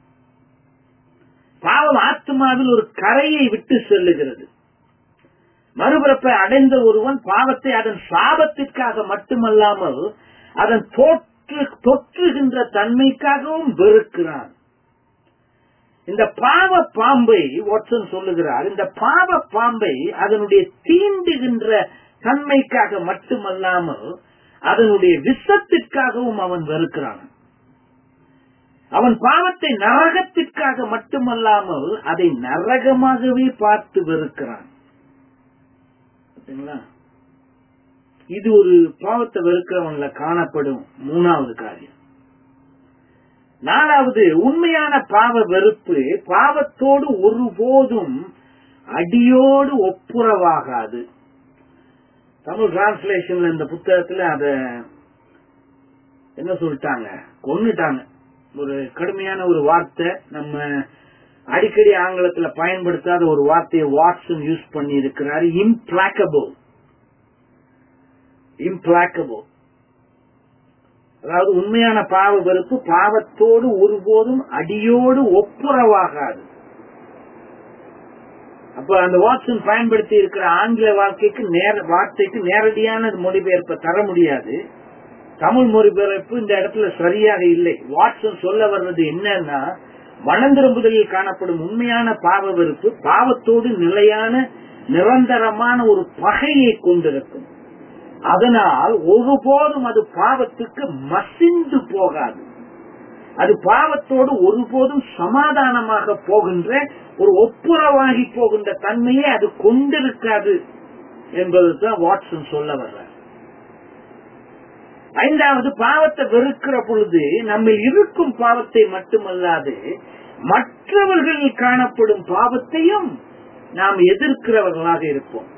பாவம் ஆத்மாவில் ஒரு கரையை விட்டு செல்லுகிறது. மறுபிறப்பை அடைந்த ஒருவன் பாவத்தை அதன் சாபத்திற்காக மட்டுமல்லாமல் அதன் தொற்றுகின்ற தன்மைக்காகவும் வெறுக்கிறான். இந்த பாவ பாம்பை வாட்சன் சொல்லுகிறார், இந்த பாவ பாம்பை அதனுடைய தீண்டுகின்ற தன்மைக்காக மட்டுமல்லாமல் அதனுடைய விஷத்திற்காகவும் அவன் வெறுக்கிறான். அவன் பாவத்தை நரகத்திற்காக மட்டுமல்லாமல் அதை நரகமாகவே பார்த்து வெறுக்கிறான். இது ஒரு பாவத்தை வெறுக்கிறவன்ல காணப்படும் மூணாவது காரியம். நாலாவது, உண்மையான பாவ வெறுப்பு பாவத்தோடு ஒருபோதும் அடியோடு ஒப்புரவாகாது. தமிழ் டிரான்ஸ்லேஷன்ல இந்த புத்தகத்துல அத என்ன சொல்லிட்டாங்க, கொன்னுட்டாங்க. ஒரு கடுமையான ஒரு வார்த்தை, நம்ம அடிக்கடி ஆங்கிலத்துல பயன்படுத்தாத ஒரு வார்த்தையை வாட்சன் யூஸ் பண்ணி இருக்கிறாரு. இம்ப்ளாக்கபிள். அதாவது உண்மையான பாவ வெறுப்பு பாவத்தோடு ஒருபோதும் அடியோடு ஒப்புரவாகாது. அப்ப அந்த வாட்சன் பயன்படுத்தி இருக்கிற ஆங்கில வார்த்தைக்கு நேரடியான மொழிபெயர்ப்பை தர முடியாது. தமிழ் மொழிபெயர்ப்பு இந்த இடத்துல சரியாக இல்லை. வாட்சன் சொல்ல வர்றது என்னன்னா, மனம் திரும்புதலில் காணப்படும் உண்மையான பாவ வெறுப்பு பாவத்தோடு நிலையான நிரந்தரமான ஒரு பகையை கொண்டிருக்கும். அதனால் ஒருபோதும் அது பாவத்துக்கு மசிந்து போகாது. அது பாவத்தோடு ஒருபோதும் சமாதானமாக போகின்ற ஒரு ஒப்புரவாகி போகின்ற தன்மையை அது கொண்டிருக்காது என்பதுதான் வாட்சன் சொல்ல வர்றார். ஐந்தாவது, பாவத்தை வெறுக்கிற பொழுது நம்ம இருக்கும் பாவத்தை மட்டுமல்லாது மற்றவர்களில் காணப்படும் பாவத்தையும் நாம் எதிர்க்கிறவர்களாக இருப்போம்.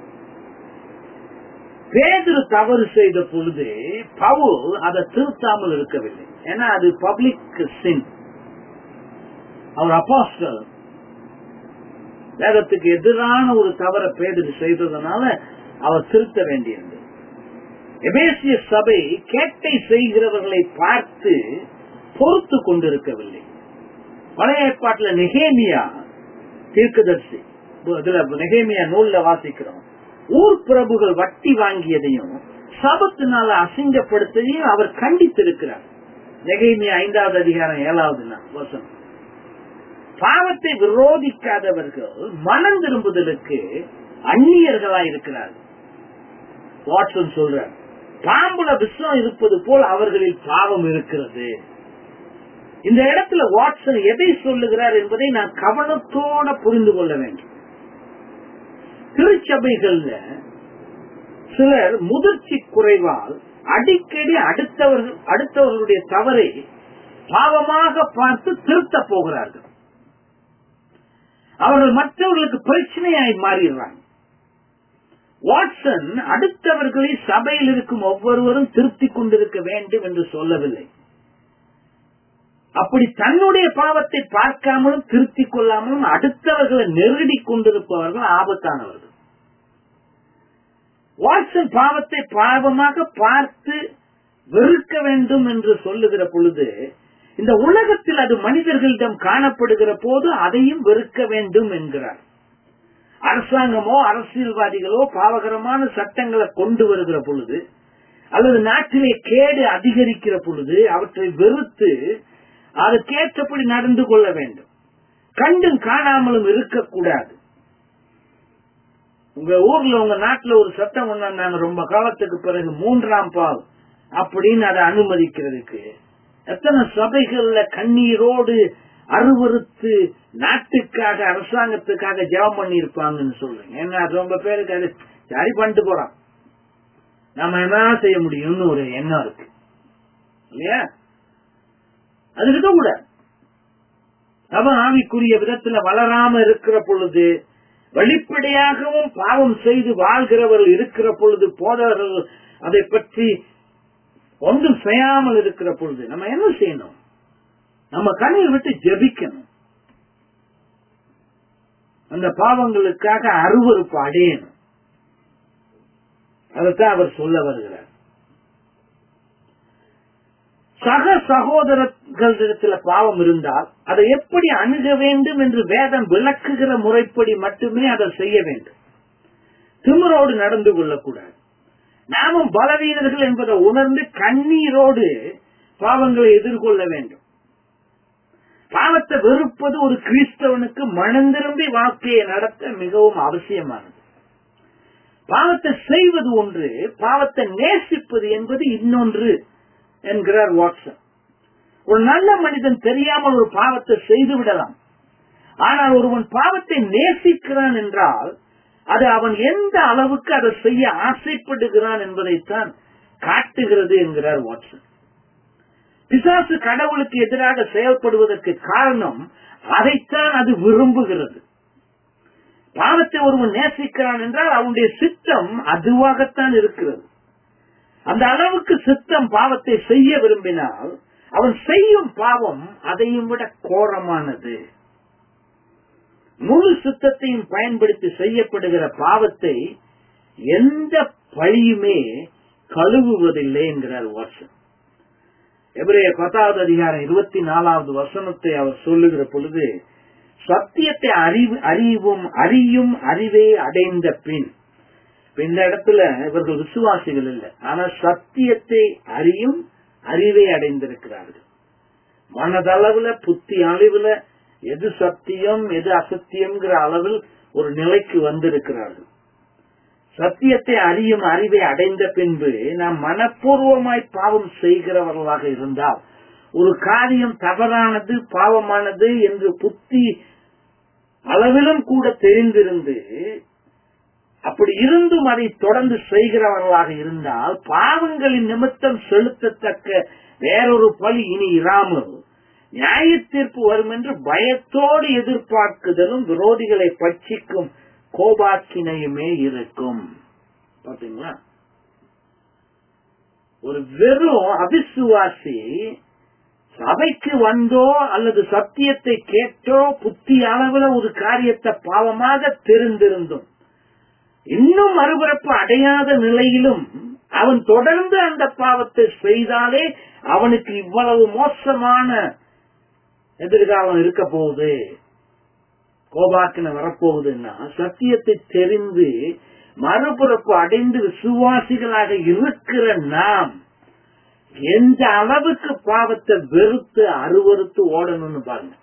பேதுரு தவறு செய்த பொழுது பவுல் அதை திருத்தாமல் இருக்கவில்லை. ஏன்னா அது பப்ளிக் சின். அவர் அப்போஸ்தலன். வேதத்துக்கு எதிரான ஒரு தவறை பேதுரு செய்ததனால அவர் திருத்த வேண்டியது. எபேசிய சபை கேட்டை செய்கிறவர்களை பார்த்து பொறுத்து கொண்டிருக்கவில்லை. பழைய ஏற்பாட்டுல நெகேமியா தீர்க்கதரிசி, நெகேமியா நூல்ல வாசிக்கிறோம், ஊர் பிரபுகள் வட்டி வாங்கியதையும் சபத்தினால அசிங்கப்படுத்ததையும் அவர் கண்டித்திருக்கிறார். நெகேமியா 5வது அதிகாரம் 7வது வசனம். பாவத்தை விரோதிக்காதவர்கள் மனம் திரும்புதலுக்கு அந்நியர்களாய் இருக்கிறார்கள். வாட்சன் சொல்றார், பாம்புல விஷம் இருப்பது போல் அவர்களில் பாவம் இருக்கிறது. இந்த இடத்துல வாட்சன் எதை சொல்லுகிறார் என்பதை நான் கவனத்தோட புரிந்து கொள்ள வேண்டும். திருச்சபைகள்ல சிலர் முதிர்ச்சி குறைவால் அடிக்கடி அடுத்தவர்களுடைய தவறை பாவமாக பார்த்து திருத்த போகிறார்கள். அவர்கள் மற்றவர்களுக்கு பிரச்சனையாய் மாறிடுறாங்க. வாட்சன் அடுத்தவர்களை சபையில் இருக்கும் ஒவ்வொருவரும் திருத்திக் கொண்டிருக்க வேண்டும் என்று சொல்லவில்லை. அப்படி தன்னுடைய பாவத்தை பார்க்காமலும் திருத்திக் கொள்ளாமலும் அடுத்தவர்களை நெருடி கொண்டிருப்பவர்கள் ஆபத்தானவர்கள். வாட்சன் பாவத்தை பாவமாக பார்த்து வெறுக்க வேண்டும் என்று சொல்லுகிற பொழுது, இந்த உலகத்தில் அது மனிதர்களிடம் காணப்படுகிற போது அதையும் வெறுக்க வேண்டும் என்கிறார். அரசாங்கமோ அரசியல்வாதிகளோ பாவகரமான சட்டங்களை கொண்டு வருகிற பொழுது அல்லது நாட்டிலே கேடு அதிகரிக்கிற பொழுது அவற்றை வெறுத்து அதற்கேற்றபடி நடந்து கொள்ள வேண்டும். கண்டும் காணாமலும் இருக்கக்கூடாது. உங்க ஊர்ல உங்க நாட்டுல ஒரு சட்டம் கொண்டாங்க ரொம்ப காலத்துக்கு பிறகு 3ஆம் பால் அப்படின்னு அதை அனுமதிக்கிறதுக்கு எத்தனை சபைகள்ல கண்ணீரோடு அருவறுத்து நாட்டுக்காக அரசாங்கத்துக்காக ஜெபம் பண்ணி இருப்பாங்கன்னு சொல்றேன். ஏன்னா ரொம்ப பேருக்கு அது சரி பண்ணிட்டு போறான், நம்ம என்ன செய்ய முடியும்னு ஒரு எண்ணம் இருக்கு இல்லையா? அது இருக்க கூட அவன் ஆவிக்குரிய விதத்துல வளராம இருக்கிற பொழுது, வெளிப்படையாகவும் பாவம் செய்து வாழ்கிறவர்கள் இருக்கிற பொழுது, போதவர்கள் அதை பற்றி ஒன்றும் செய்யாமல் இருக்கிற பொழுது நம்ம என்ன செய்யணும்? நம்ம கண்ணீர் விட்டு ஜெபிக்கணும். அந்த பாவங்களுக்காக அருவருப்பு அடையணும். அதைத்தான் அவர் சொல்ல வருகிறார். சக சகோதரர்களிடத்தில் பாவம் இருந்தால் அதை எப்படி அணுக வேண்டும் என்று வேதம் விளக்குகிற முறைப்படி மட்டுமே அதை செய்ய வேண்டும். திமிரோடு நடந்து கொள்ளக்கூடாது. நாமும் பலவீனர்கள் என்பதை உணர்ந்து கண்ணீரோடு பாவங்களை எதிர்கொள்ள வேண்டும். பாவத்தை வெறுப்பது ஒரு கிறிஸ்தவனுக்கு மனம் திரும்பி வாழ்க்கையை நடத்த மிகவும் அவசியமானது. பாவத்தை செய்வது ஒன்று, பாவத்தை நேசிப்பது என்பது இன்னொன்று என்கிறார் வாட்சன். ஒரு நல்ல மனிதன் தெரியாமல் ஒரு பாவத்தை செய்து விடலாம். ஆனால் ஒருவன் பாவத்தை நேசிக்கிறான் என்றால் அது அவன் எந்த அளவுக்கு அதை செய்ய ஆசைப்படுகிறான் என்பதைத்தான் காட்டுகிறது என்கிறார் வாட்சன். பிசாசு கடவுளுக்கு எதிராக செயல்படுவதற்கு காரணம் அதைத்தான் அது விரும்புகிறது. பாவத்தை ஒருவன் நேசிக்கிறான் என்றால் அவனுடைய சித்தம் அதுவாகத்தான் இருக்கிறது. அந்த அளவுக்கு சித்தம் பாவத்தை செய்ய விரும்பினால் அவன் செய்யும் பாவம் அதையும் விட கோரமானது. முழு சித்தத்தையும் பயன்படுத்தி செய்யப்படுகிற பாவத்தை எந்த பழியுமே கழுவுவதில்லை என்கிறார் வாட்சன். எபிரேயர் 10வது அதிகாரம் 24வது வசனத்தை அவர் சொல்லுகிற பொழுது, சத்தியத்தை அறியும் அறிவை அடைந்த பின், இந்த இடத்துல இவர்கள் விசுவாசிகள் இல்லை, ஆனால் சத்தியத்தை அறியும் அறிவை அடைந்திருக்கிறார்கள். மனதளவுல புத்தி அளவுல எது சத்தியம் எது அசத்தியம்ங்கிற அளவில் ஒரு நிலைக்கு வந்திருக்கிறார்கள். சத்தியத்தை அறியும் அறிவை அடைந்த பின்பு நாம் மனப்பூர்வமாய் பாவம் செய்கிறவர்களாக இருந்தால், ஒரு காரியம் தவறானது பாவமானது என்று புத்தி அளவிலும் கூட தெரிந்திருந்து அப்படி இருந்தும் அதை தொடர்ந்து செய்கிறவர்களாக இருந்தால், பாவங்களின் நிமித்தம் செலுத்தத்தக்க வேறொரு பழி இனி இராமல் நியாய தீர்ப்பு வரும் என்று பயத்தோடு எதிர்பார்க்குதலும் விரோதிகளை பட்சிக்கும் கோபாக்கினையுமே இருக்கும். பாத்தீங்களா? ஒரு வெறும் அவிசுவாசி சபைக்கு வந்தோ அல்லது சத்தியத்தை கேட்டோ புத்தி அளவுல ஒரு காரியத்தை பாவமாக தெரிந்திருந்தும் இன்னும் மறுபிறப்பு அடையாத நிலையிலும் அவன் தொடர்ந்து அந்த பாவத்தை செய்தாலே அவனுக்கு இவ்வளவு மோசமான எதிர்காலம் இருக்க போகுது, கோபாக்கின வரப்போகுதுன்னா, சத்தியத்தை தெரிந்து மறுபிறப்பு அடைந்து விசுவாசிகளாக இருக்கிற நாம் எந்த அளவுக்கு பாவத்தை வெறுத்து அருவறுத்து ஓடணும்னு பாருங்க.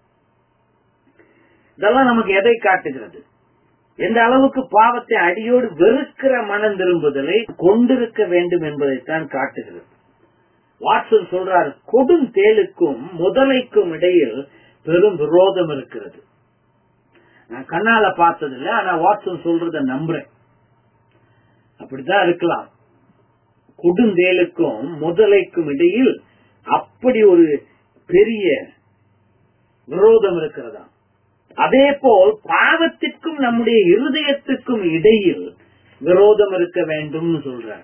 இதெல்லாம் நமக்கு எதை காட்டுகிறது? எந்த அளவுக்கு பாவத்தை அடியோடு வெறுக்கிற மனம் திரும்புதலை கொண்டிருக்க வேண்டும் என்பதைத்தான் காட்டுகிறது. வாட்சன் சொல்றாரு, கொடும் தேலுக்கும் முதலைக்கும் இடையில் பெரும் விரோதம் இருக்கிறது. நான் கண்ணால பார்த்ததில்லை, ஆனா வாட்சன் சொல்றத நம்புறேன். அப்படித்தான் இருக்கலாம். கொடுந்தேலுக்கும் முதலைக்கும் இடையில் அப்படி ஒரு பெரிய விரோதம் இருக்கிறதா? அதே போல் பாவத்திற்கும் நம்முடைய இருதயத்துக்கும் இடையில் விரோதம் இருக்க வேண்டும் சொல்றார்.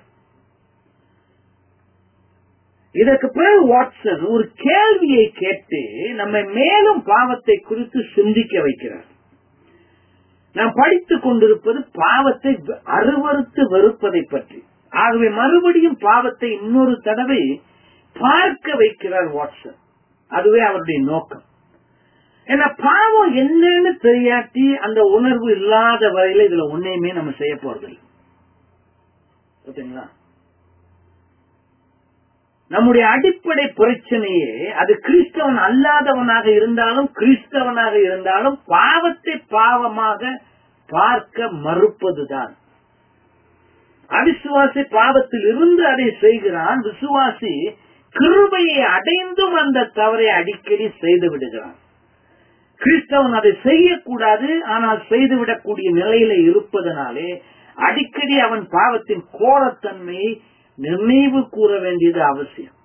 இதற்கு பிறகு வாட்சன் ஒரு கேள்வியை கேட்டு நம்மை மேலும் பாவத்தை குறித்து சிந்திக்க வைக்கிறார். நாம் படித்துக் கொண்டிருப்பது பாவத்தை அருவறுத்து வெறுப்பதை பற்றி. ஆகவே மறுபடியும் பாவத்தை இன்னொரு தடவை பார்க்க வைக்கிறார் வாட்சன். அதுவே அவருடைய நோக்கம். ஏன்னா பாவம் என்னன்னு தெரியாட்டி அந்த உணர்வு இல்லாத வரையில இதுல ஒன்னையுமே நம்ம செய்ய போறதில்லை. ஓகேங்களா? நம்முடைய அடிப்படை பிரச்சனையே அது கிறிஸ்தவன் அல்லாதவனாக இருந்தாலும் கிறிஸ்தவனாக இருந்தாலும் பாவத்தை பாவமாக பார்க்க மறுப்பதுதான். அவிசுவாசி பாவத்தில் இருந்து அதை செய்கிறான். விசுவாசி கிருபையை அடைந்தும் அந்த தவறை அடிக்கடி செய்து விடுகிறான். கிறிஸ்தவன் அதை செய்யக்கூடாது, ஆனால் செய்துவிடக்கூடிய நிலையில இருப்பதனாலே அடிக்கடி அவன் பாவத்தின் கோரத்தன்மையை நினைவு கூற வேண்டியது அவசியம்.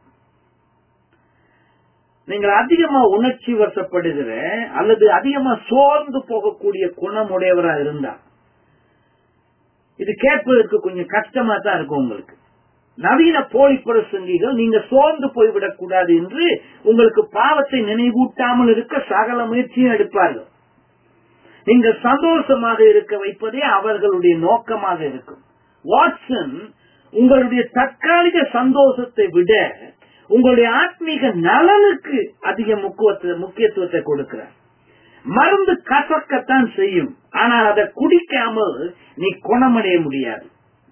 நீங்கள் அதிகமா உணர்ச்சி வசப்படுகிற அல்லது அதிகமா சோர்ந்து போகக்கூடிய குணமுடையவரா இருந்தா இது கேட்பதற்கு கொஞ்சம் கஷ்டமா தான் இருக்கும் உங்களுக்கு. நவீன போலி பிரசங்கிகள் நீங்க சோர்ந்து போய்விடக் கூடாது என்று உங்களுக்கு பாவத்தை நினைவூட்டாமல் இருக்க சகல முயற்சியும் எடுப்பார்கள். நீங்க சந்தோஷமாக இருக்க வைப்பதே அவர்களுடைய நோக்கமாக இருக்கும். வாட்சன் உங்களுடைய தற்காலிக சந்தோஷத்தை விட உங்களுடைய ஆத்மீக நலனுக்கு அதிக முக்கியத்துவத்தை கொடுக்கிறார். மருந்து கசக்கத்தான் செய்யும், ஆனால் அதை குடிக்காமல் நீ குணமடைய முடியாது.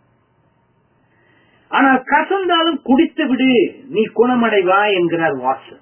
ஆனால் கசந்தாலும் குடித்து விடு, நீ குணமடைவா என்கிறார் வாட்சன்.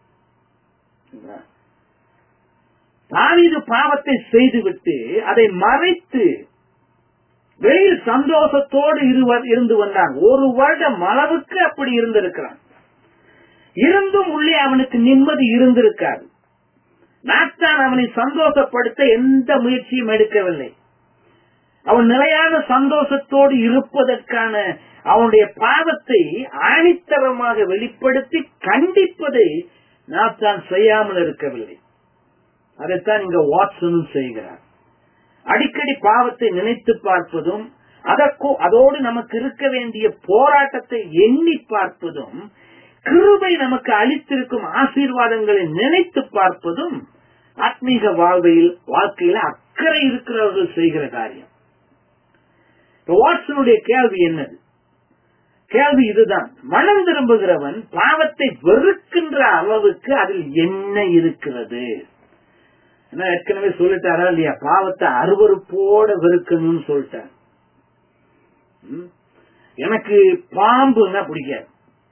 தாவீது பாவத்தை செய்துவிட்டு அதை மறைத்து வெளியில் சந்தோஷத்தோடு இருந்து வந்தான். ஒரு வருடம் அளவுக்கு அப்படி இருந்திருக்கிறான். இருந்தும் உள்ளே அவனுக்கு நிம்மதி இருந்திருக்காது. நாத்தான் அவனை சந்தோஷப்படுத்த எந்த முயற்சியும் எடுக்கவில்லை. அவன் நிலையான சந்தோஷத்தோடு இருப்பதற்கான அவனுடைய பாவத்தை ஆணித்தரமாக வெளிப்படுத்தி கண்டிப்பதை நாத்தான் செய்யாமல் இருக்கவில்லை. அதைத்தான் இங்க வாட்சன் செய்கிறார். அடிக்கடி பாவத்தை நினைத்து பார்ப்பதும் அதோடு நமக்கு இருக்க வேண்டிய போராட்டத்தை எண்ணி பார்ப்பதும் கிருபை நமக்கு அளித்திருக்கும் ஆசீர்வாதங்களை நினைத்து பார்ப்பதும் ஆத்மீக வாழ்க்கையில அக்கறை இருக்கிறவர்கள் செய்கிற காரியம். வாட்சனுடைய கேள்வி என்னது? கேள்வி இதுதான். மனம் திரும்புகிறவன் பாவத்தை வெறுக்கின்ற அளவுக்கு அதில் என்ன இருக்கிறது? ஏற்கனவே சொல்லிட்டாரா இல்லையா? பாவத்தை அருவருப்போட வெறுக்கணும்னு சொல்லிட்டார். எனக்கு பாம்புன்னா பிடிக்காது.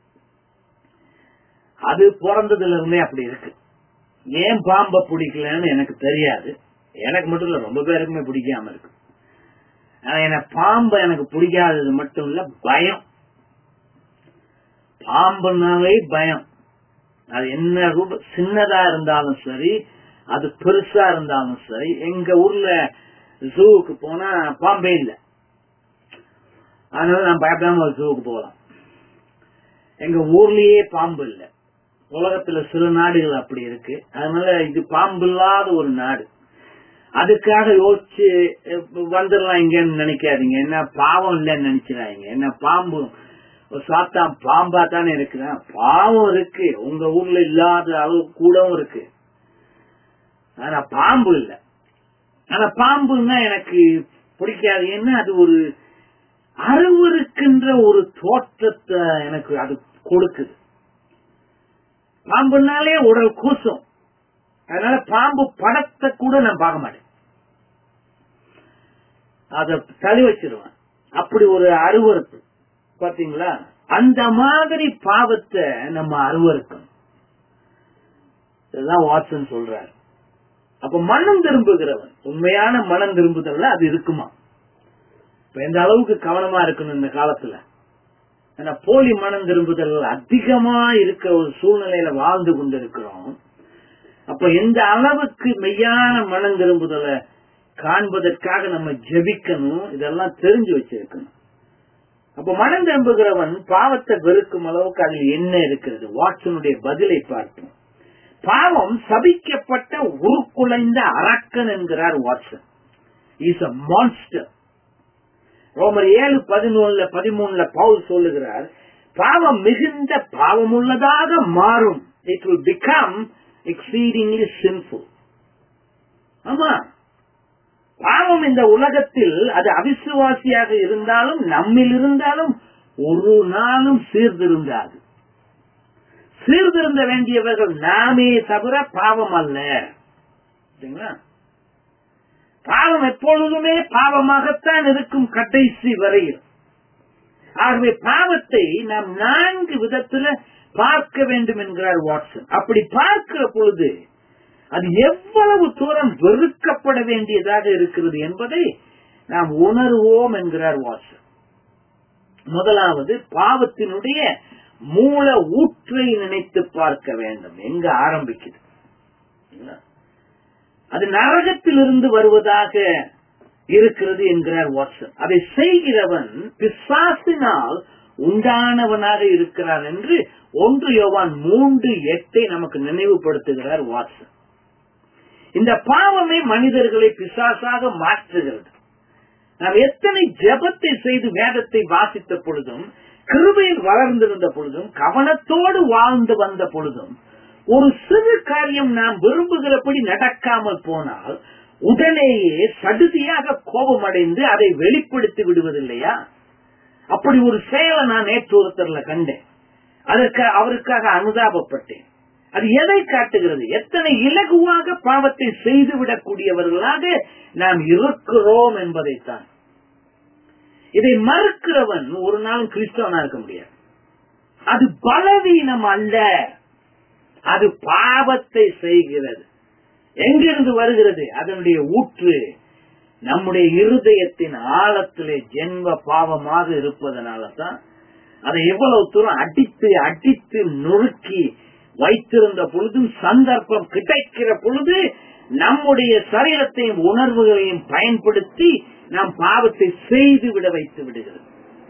அது பிறந்ததுல இருந்தே அப்படி இருக்கு. ஏன் பாம்பை பிடிக்கலன்னு எனக்கு தெரியாது. எனக்கு மட்டும் இல்ல, ரொம்ப பேருக்குமே பிடிக்காம இருக்கு. ஆனா எனக்கு பாம்பை எனக்கு பிடிக்காதது மட்டும் இல்ல, பயம். பாம்புனாவே பயம். அது என்ன ரூப, சின்னதா இருந்தாலும் சரி, அது பெருசா இருந்தாலும் சரி. எங்க ஊர்ல ஜூவுக்கு போனா பாம்பே இல்ல, அதனால நான் பயப்படாம ஒரு ஜூவுக்கு போகலாம். எங்க ஊர்லயே பாம்பு இல்ல. உலகத்துல சில நாடுகள் அப்படி இருக்கு. அதனால இது பாம்பு இல்லாத ஒரு நாடு. அதுக்காக யோசிச்சு வந்துடலாம் இங்கன்னு நினைக்காதீங்க. என்ன பாவம் இல்லன்னு நினைச்சிடாதீங்க. என்ன பாம்பு சாத்தான் பாம்பா தானே இருக்கிறான். பாவம் இருக்கு, உங்க ஊர்ல இல்லாத அளவு கூடவும் இருக்கு. ஆனா பாம்பு இல்ல. ஆனா பாம்புன்னா எனக்கு பிடிக்காது. ஏன்னா அது ஒரு அருவருக்கின்ற ஒரு தோற்றத்தை எனக்கு அது கொடுக்குது. பாம்புனாலே உடல் கூசும். அதனால பாம்பு படத்தை கூட நான் பார்க்க மாட்டேன், அத தள்ளி வச்சிருவேன். அப்படி ஒரு அருவருப்பு பாத்தீங்களா? அந்த மாதிரி பாவத்தை நம்ம அருவருக்கணும். இதுதான் வாட்சன் சொல்றாரு. அப்ப மனம் திரும்புகிறவன், உண்மையான மனம் திரும்புதல்ல அது இருக்குமா? எந்த அளவுக்கு கவனமா இருக்கணும் இந்த காலத்துல. ஏன்னா போலி மனம் திரும்புதல் அதிகமா இருக்க ஒரு சூழ்நிலையில வாழ்ந்து கொண்டு இருக்கிறோம். அப்ப எந்த அளவுக்கு மெய்யான மனம் திரும்புதலை காண்பதற்காக நம்ம ஜெபிக்கணும், இதெல்லாம் தெரிஞ்சு வச்சிருக்கணும். அப்ப மனம் திரும்புகிறவன் பாவத்தை வெறுக்கும் அளவுக்கு அதில் என்ன இருக்கிறது? வாட்சனுடைய பதிலை பார்ப்போம். பாவம் சபிக்கப்பட்ட உருக்குலைந்த அரக்கன் என்கிறார் வாட்சன். Is a monster. ரோமர் 7:11-13 பவுல் சொல்லுகிறார், பாவம் மிகுந்த பாவமுள்ளதாக மாறும். It will become exceedingly sinful. ஆமா, பாவம் இந்த உலகத்தில் அது அவிசுவாசியாக இருந்தாலும் நம்மில் இருந்தாலும் ஒரு நாளும் சீர்திருந்தாது. சீர்திருந்த வேண்டியவர்கள் நாமே தவிர பாவம் அல்ல. பாவம் எப்பொழுதுமே பாவமாகத்தான் இருக்கும் கடைசி வரையில். ஆகவே பாவத்தை நாம் 4 விதத்துல பார்க்க வேண்டும் என்கிறார் வாட்சன். அப்படி பார்க்கிற பொழுது அது எவ்வளவு தூரம் வெறுக்கப்பட வேண்டியதாக இருக்கிறது என்பதை நாம் உணர்வோம் என்கிறார் வாட்சன். முதலாவது, பாவத்தினுடைய மூல ஊற்றை நினைத்து பார்க்க வேண்டும். எங்க ஆரம்பிக்குது? அது நரகத்திலிருந்து வருவதாக இருக்கிறது என்கிறார் வாட்சன். அதை செய்கிறவன் பிசாசினால் உண்டானவனாக இருக்கிறான் என்று 1 யோவான் 3:8 நமக்கு நினைவுபடுத்துகிறார் வாட்சன். இந்த பாவமே மனிதர்களை பிசாசாக மாற்றுகிறது. நாம் எத்தனை ஜெபத்தை செய்து வேதத்தை வாசித்த பொழுதும், கிருபையில் வளர்ந்திருந்த பொழுதும், கவனத்தோடு வாழ்ந்து வந்த பொழுதும், ஒரு சிறு காரியம் நாம் விரும்புகிறபடி நடக்காமல் போனால் உடனேயே சடுதியாக கோபமடைந்து அதை வெளிப்படுத்தி விடுவதில்லையா? அப்படி ஒரு செயலை நான் நேற்று ஒருத்தர்ல கண்டேன். அவருக்காக அனுதாபப்பட்டேன். அது எதை காட்டுகிறது? எத்தனை இலகுவாக பாவத்தை செய்துவிடக்கூடியவர்களாக நாம் இருக்கிறோம் என்பதைத்தான். இதை மறுக்கிறவன் ஒரு நாளும் கிறிஸ்தவனா இருக்க முடியாது. அது பலவீனம் அல்ல, அது பாவத்தை செய்கிறது. எங்கிருந்து வருகிறது? அதனுடைய ஊற்று நம்முடைய இருதயத்தின் ஆழத்திலே ஜென்ம பாவமாக இருப்பதனால தான் அதை எவ்வளவு தூரம் அடித்து அடித்து நொறுக்கி வைத்திருந்த பொழுதும், சந்தர்ப்பம் கிடைக்கிற பொழுது நம்முடைய சரீரத்தையும் உணர்வுகளையும் பயன்படுத்தி நாம் பாவத்தை செய்து விட வைத்து விடுகிறது.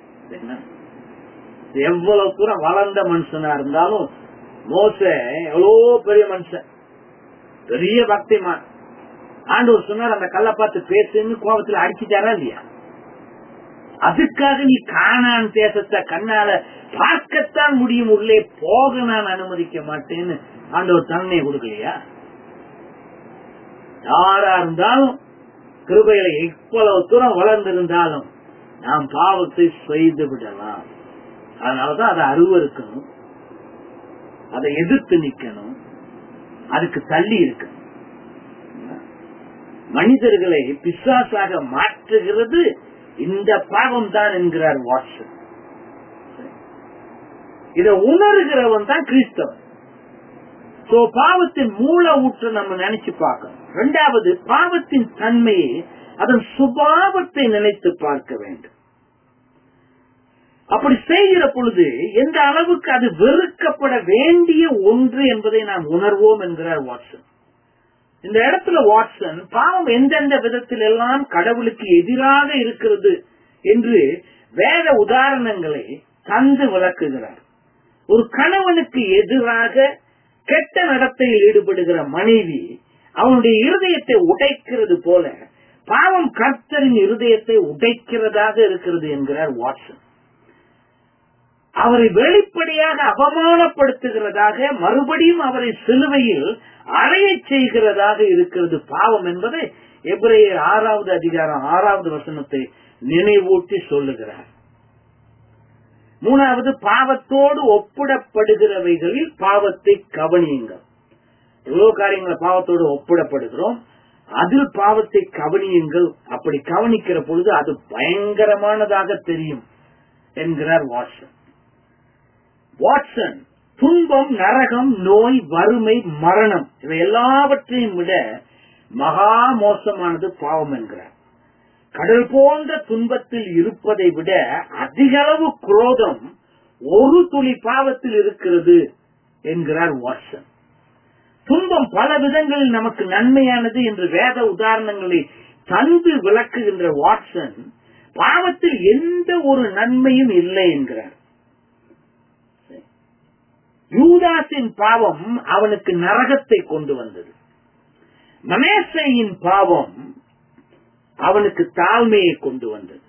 எவ்வளவு தூரம் வளர்ந்த மனுஷனா இருந்தாலும், மோசே எவ்வளவு பெரிய மனுஷன், பெரிய பக்திமான், ஆண்டவர் சொன்னார் அந்த கல்லை பார்த்து பேசுன்னு கோபத்துல அடிச்சுட்டாரா இல்லையா? அதுக்காக நீ கானான் தேசத்தை கண்ணால பார்க்கத்தான் முடியும், உள்ளே போக நான் அனுமதிக்க மாட்டேன்னு ஆண்டவர் தன்னை கொடுக்கலையா? யாரா இருந்தாலும் கிருபையில எவ்வளவு தூரம் வளர்ந்திருந்தாலும் நாம் பாவத்தை செய்து விடலாம். அதனாலதான் அதை அருவருக்கணும், அதை எதிர்த்து நிக்கணும், அதுக்கு தள்ளி இருக்கணும். மனிதர்களை பிசாசாக மாற்றுகிறது இந்த பாவம் தான் என்கிறார் வாட்சன். இதை உணர்கிறவன் தான் கிறிஸ்தவன். பாவத்தின் மூல ஊற்று நம்ம நினைச்சு பார்க்கணும். 2வது, பாவத்தின் தன்மையை, அதன் சுபாவத்தை நினைத்து பார்க்க வேண்டும். அப்படி செய்கிற பொழுது எந்த அளவுக்கு அது வெறுக்கப்பட வேண்டிய ஒன்று என்பதை நாம் உணர்வோம் என்கிறார் வாட்சன். இந்த இடத்துல வாட்சன் பாவம் எந்தெந்த விதத்தில் எல்லாம் கடவுளுக்கு எதிராக இருக்கிறது என்று வேற உதாரணங்களை தந்து விளக்குகிறார். ஒரு கணவனுக்கு எதிராக கெட்ட நடத்தையில் ஈடுபடுகிற மனைவி அவனுடைய இருதயத்தை உடைக்கிறது போல பாவம் கர்த்தரின் இருதயத்தை உடைக்கிறதாக இருக்கிறது என்கிறார் வாட்சன். அவரை வெளிப்படையாக அவமானப்படுத்துகிறதாக, மறுபடியும் அவரை சிலுவையில் அறையச் செய்கிறதாக இருக்கிறது பாவம் என்பதை எபிரேயர் 6வது அதிகாரம் 6வது வசனத்தை நினைவூட்டி சொல்லுகிறார். 3வது, பாவத்தோடு ஒப்பிடப்படுகிறவைகளில் பாவத்தை கவனியுங்கள். எவ்வளவு காரியங்களை பாவத்தோடு ஒப்பிடப்படுகிறோம், அதில் பாவத்தை கவனியுங்கள். அப்படி கவனிக்கிற பொழுது அது பயங்கரமானதாக தெரியும் என்கிறார் வாட்சன். துன்பம், நரகம், நோய், வறுமை, மரணம் இவை எல்லாவற்றையும் விட மகா மோசமானது பாவம் என்கிறார். கடல் போன்ற துன்பத்தில் இருப்பதை விட அதிக அளவு குரோதம் ஒரு துளி பாவத்தில் இருக்கிறது என்கிறார் வாட்சன். துன்பம் பல விதங்களில் நமக்கு நன்மையானது என்று வேத உதாரணங்களை தந்து விளக்குகின்ற வாட்சன் பாவத்தில் எந்த ஒரு நன்மையும் இல்லை என்கிறார். யூதாஸின் பாவம் அவனுக்கு நரகத்தை கொண்டு வந்தது. மனேசையின் பாவம் அவனுக்கு தாழ்மையை கொண்டு வந்தது.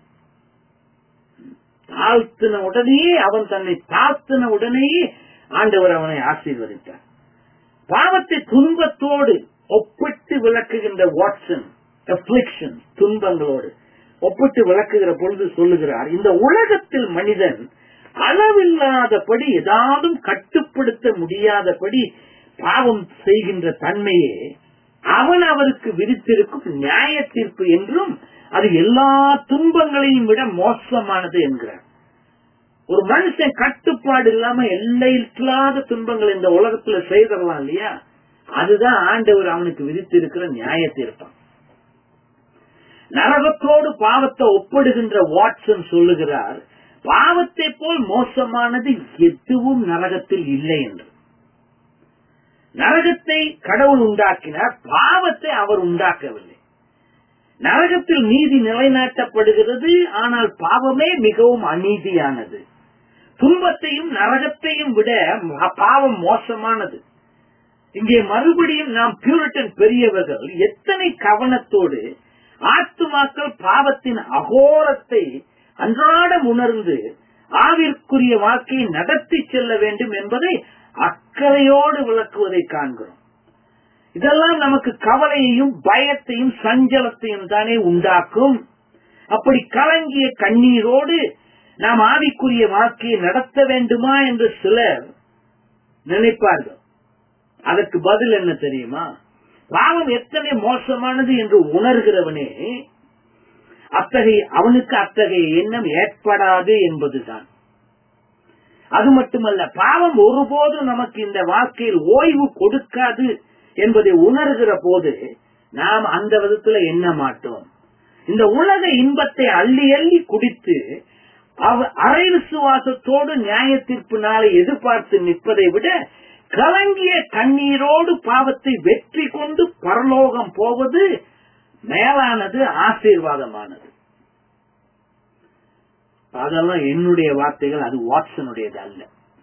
தாழ்த்தின உடனேயே அவன் தன்னை தாழ்த்தின உடனேயே ஆண்டவர் அவனை ஆசீர்வதித்தார். பாவத்தை துன்பத்தோடு ஒப்பிட்டு விளக்குகின்ற வாட்சன் அஃப்ளிக்ஷன், துன்பங்களோடு ஒப்பிட்டு விளக்குகிற பொழுது சொல்லுகிறார், இந்த உலகத்தில் மனிதன் அளவில்லாதபடி ஏதாவது கட்டுப்படுத்த முடியாதபடி பாவம் செய்கின்ற தன்மையே அவன் அவருக்கு விதித்திருக்கும் நியாய தீர்ப்பு என்றும் அது எல்லா துன்பங்களையும் விட மோசமானது என்கிறார். ஒரு மனுஷன் கட்டுப்பாடு இல்லாம எல்லையில்லாத துன்பங்கள் இந்த உலகத்துல செய்தரலாம் இல்லையா, அதுதான் ஆண்டவர் அவனுக்கு விதித்திருக்கிற நியாய தீர்ப்பம். நரகத்தோடு பாவத்தை ஒப்பிடுகின்ற வாட்சன் சொல்லுகிறார், பாவத்தை போல் மோசமானது எதுவும் நரகத்தில் இல்லை என்று. நரகத்தை கடவுள் உண்டாக்கினார், பாவத்தை அவர் உண்டாக்கவில்லை. நரகத்தில் நீதி நிலைநாட்டப்படுகிறது, ஆனால் பாவமே மிகவும் அநீதியானது. துன்பத்தையும் நரகத்தையும் விட பாவம் மோசமானது. இங்கே மறுபடியும் நாம் பியூரிட்டன் பெரியவர்கள் எத்தனை கவனத்தோடு ஆத்துமாக்கள் பாவத்தின் அகோரத்தை அன்றாடம் உணர்ந்து ஆவிற்குரிய வாழ்க்கையை நடத்தி செல்ல வேண்டும் என்பதை அக்கறையோடு விளக்குவதை காண்கிறோம். இதெல்லாம் நமக்கு கவலையையும் பயத்தையும் சஞ்சலத்தையும் தானே உண்டாக்கும். அப்படி கலங்கிய கண்ணீரோடு நாம் ஆவிக்குரிய வாழ்க்கையை நடத்த வேண்டுமா என்று சிலர் நினைப்பார்கள். அதற்கு பதில் என்ன தெரியுமா? பாவம் எத்தனை மோசமானது என்று உணர்கிறவனே அவனுக்கு அத்தகைய எண்ணம் ஏற்படாது என்பதுதான். அது மட்டுமல்ல, பாவம் ஒருபோதும் நமக்கு இந்த வாழ்க்கையில் ஓய்வு கொடுக்காது என்பதை உணர்கிற போது நாம் அந்த விதத்துல எண்ண மாட்டோம். இந்த உலக இன்பத்தை அள்ளி அள்ளி குடித்து அரை விசுவாசத்தோடு நியாய தீர்ப்பு நாளை எதிர்பார்த்து நிற்பதை விட கலங்கிய கண்ணீரோடு பாவத்தை வெற்றி கொண்டு பரலோகம் போவது மேலானது, ஆசீர்வாதமானது. அதெல்லாம் என்னுடைய வார்த்தைகள், அது வாட்சனுடையது அல்ல.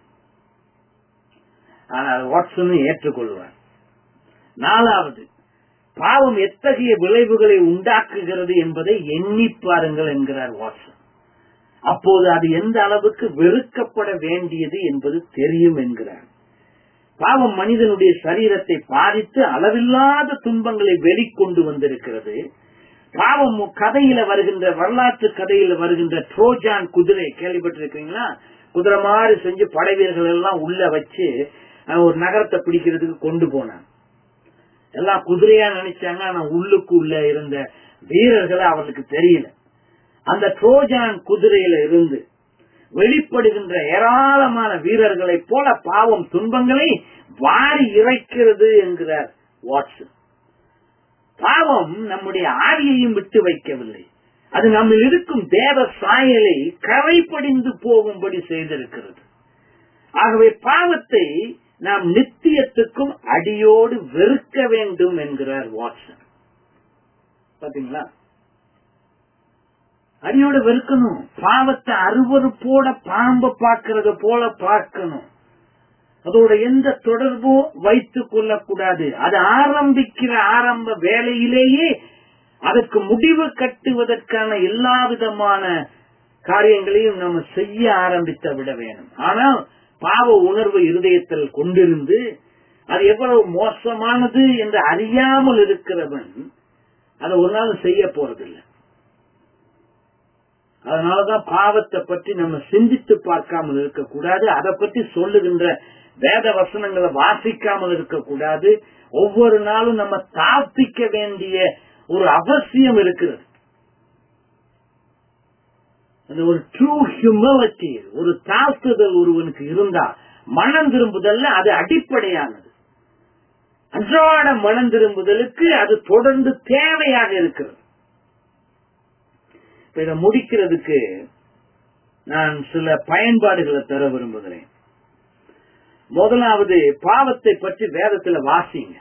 ஆனால் வாட்சனும் ஏற்றுக்கொள்வார். 4வது, பாவம் எத்தகைய விளைவுகளை உண்டாக்குகிறது என்பதை எண்ணி பாருங்கள் என்கிறார் வாட்சன். அப்போது அது எந்த அளவுக்கு வெறுக்கப்பட வேண்டியது என்பது தெரியும் என்கிறார். பாவம் மனிதனுடைய சரீரத்தை பாதித்து அளவில்லாத துன்பங்களை வெளிக்கொண்டு வந்திருக்கிறது. பாவம் கதையில வருகின்ற, வரலாற்று கதையில வருகின்ற ட்ரோஜான் குதிரை கேள்விப்பட்டிருக்கீங்களா? குதிரை மாதிரி செஞ்சு படை வீரர்கள் எல்லாம் உள்ள வச்சு ஒரு நகரத்தை பிடிக்கிறதுக்கு கொண்டு போனாங்க. எல்லாம் குதிரையா நினைச்சாங்க, ஆனா உள்ளுக்கு உள்ள இருந்த வீரர்களை அவர்களுக்கு தெரியல. அந்த ட்ரோஜான் குதிரையில இருந்து வெளிப்படுகின்ற ஏராளமான வீரர்களை போல பாவம் துன்பங்களை வாரி இறைக்கிறது என்கிறார் வாட்சன். பாவம் நம்முடைய ஆவியையும் விட்டு வைக்கவில்லை, அது நம்ம இருக்கும் தேவ சாயலை கரைப்படிந்து போகும்படி செய்திருக்கிறது. ஆகவே பாவத்தை நாம் நித்தியத்துக்கும் அடியோடு வெறுக்க வேண்டும் என்கிறார் வாட்சன். பாத்தீங்களா? அடியோட வெறுக்கணும். பாவத்தை அருவருப்போட பாம்பை பார்க்கறத போல பார்க்கணும். அதோட எந்த தொடர்பும் வைத்துக் கொள்ளக்கூடாது. அது ஆரம்பிக்கிற ஆரம்ப வேலையிலேயே அதற்கு முடிவு கட்டுவதற்கான எல்லா விதமான காரியங்களையும் நம்ம செய்ய ஆரம்பித்து விட வேணும். ஆனால் பாவ உணர்வு இருதயத்தில் கொண்டிருந்து அது எவ்வளவு மோசமானது என்று அறியாமல் இருக்கிறவன் அதை ஒரு நாள் செய்ய போறதில்லை. அதனாலதான் பாவத்தை பற்றி நம்ம சிந்தித்து பார்க்காமல் இருக்கக்கூடாது. அதை பற்றி சொல்லுகின்ற வேத வசனங்களை வாசிக்காமல் இருக்கக்கூடாது. ஒவ்வொரு நாளும் நம்ம தாழ்த்திக்க வேண்டிய ஒரு அவசியம் இருக்கிறது. அது ஒரு ட்ரூ ஹியூமிலிட்டி, ஒரு தாழ்த்துதல் ஒருவனுக்கு இருந்தா மனம் திரும்புதல்ல அது அடிப்படையானது. அன்றாட மனம் திரும்புதலுக்கு அது தொடர்ந்து தேவையாக இருக்கிறது. இதை முடிக்கிறதுக்கு நான் சில பயன்பாடுகளை தர விரும்புகிறேன். முதலாவது, பாவத்தை பற்றி வேதத்துல வாசிங்க.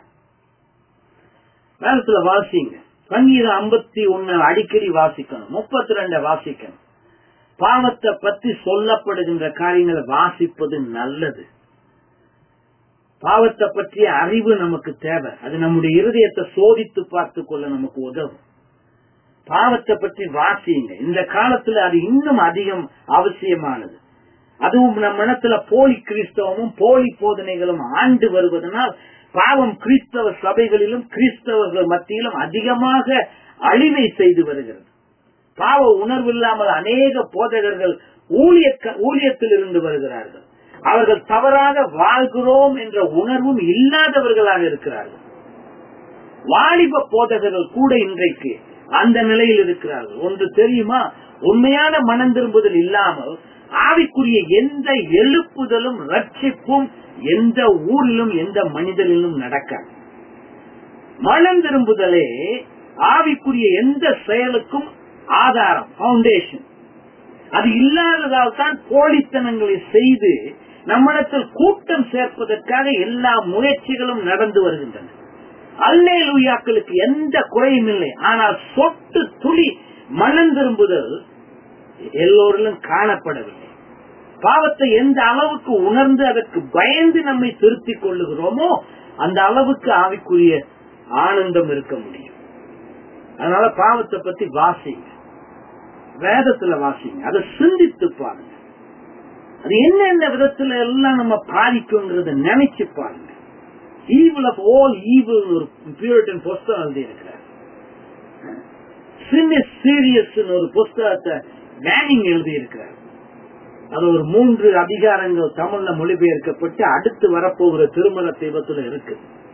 சங்கீதம் 51 அடிக்கடி வாசிக்கணும், 32 வாசிக்கணும். பாவத்தை பற்றி சொல்லப்படுகின்ற காரியங்களை வாசிப்பது நல்லது. பாவத்தை பற்றிய அறிவு நமக்கு தேவை. அது நம்முடைய இருதயத்தை சோதித்து பார்த்து கொள்ள நமக்கு உதவும். பாவத்தை பற்றி வாசிங்க. இந்த காலத்துல அது இன்னும் அதிகம் அவசியமானது. அதுவும் நம் மனத்துல போலி கிறிஸ்தவமும் போலி போதனைகளும் ஆண்டு வருவதனால் பாவம் கிறிஸ்தவ சபைகளிலும் கிறிஸ்தவர்கள் மத்தியிலும் அதிகமாக அழிவை செய்து வருகிறது. பாவ உணர்வு இல்லாமல் அநேக போதகர்கள் ஊழியத்தில் இருந்து வருகிறார்கள். அவர்கள் தவறாக வாழ்கிறோம் என்ற உணர்வும் இல்லாதவர்களாக இருக்கிறார்கள். வாலிப போதகர்கள் கூட இன்றைக்கு அந்த நிலையில் இருக்கிறார்கள். ஒன்று தெரியுமா, உண்மையான மனம் திரும்புதல் இல்லாமல் ஆவிக்குரிய எந்த எழுப்புதலும் ரட்சிப்பும் எந்த ஊரிலும் எந்த மனிதனிலும் நடக்காது. மனம் திரும்புதலே ஆவிக்குரிய எந்த செயலுக்கும் ஆதாரம், பவுண்டேஷன். அது இல்லாததால் தான் போலித்தனங்களை செய்து நம்மிடத்தில் கூட்டம் சேர்ப்பதற்காக எல்லா முயற்சிகளும் நடந்து வருகின்றன. அல்லேலூயாக்களுக்கு எந்த குறையும் இல்லை. ஆனால் சொட்டு துளி மனம் திரும்புதல் எல்லோரிலும் காணப்படவில்லை. பாவத்தை எந்த அளவுக்கு உணர்ந்து அதற்கு பயந்து நம்மை திருத்திக் கொள்ளுகிறோமோ அந்த அளவுக்கு ஆவிக்குரிய ஆனந்தம் இருக்க முடியும். அதனால பாவத்தை பத்தி வாசிங்க, வேதத்துல வாசிங்க, அதை சிந்தித்து பாருங்க. அது என்னென்ன விதத்துல எல்லாம் நம்ம பாதிக்குங்கிறத நினைச்சு பாருங்க. Evil of all evil ஒரு பியூரிட்டன் புஸ்தகம் எழுதி இருக்கிறார். Sin is serious ஒரு புஸ்தகத்தை மேனிங் எழுதி இருக்கிறார். அது ஒரு 3 அதிகாரங்கள் தமிழ்ல மொழிபெயர்க்கப்பட்டு அடுத்து வரப்போகிற திருமண தெய்வத்துல இருக்கு.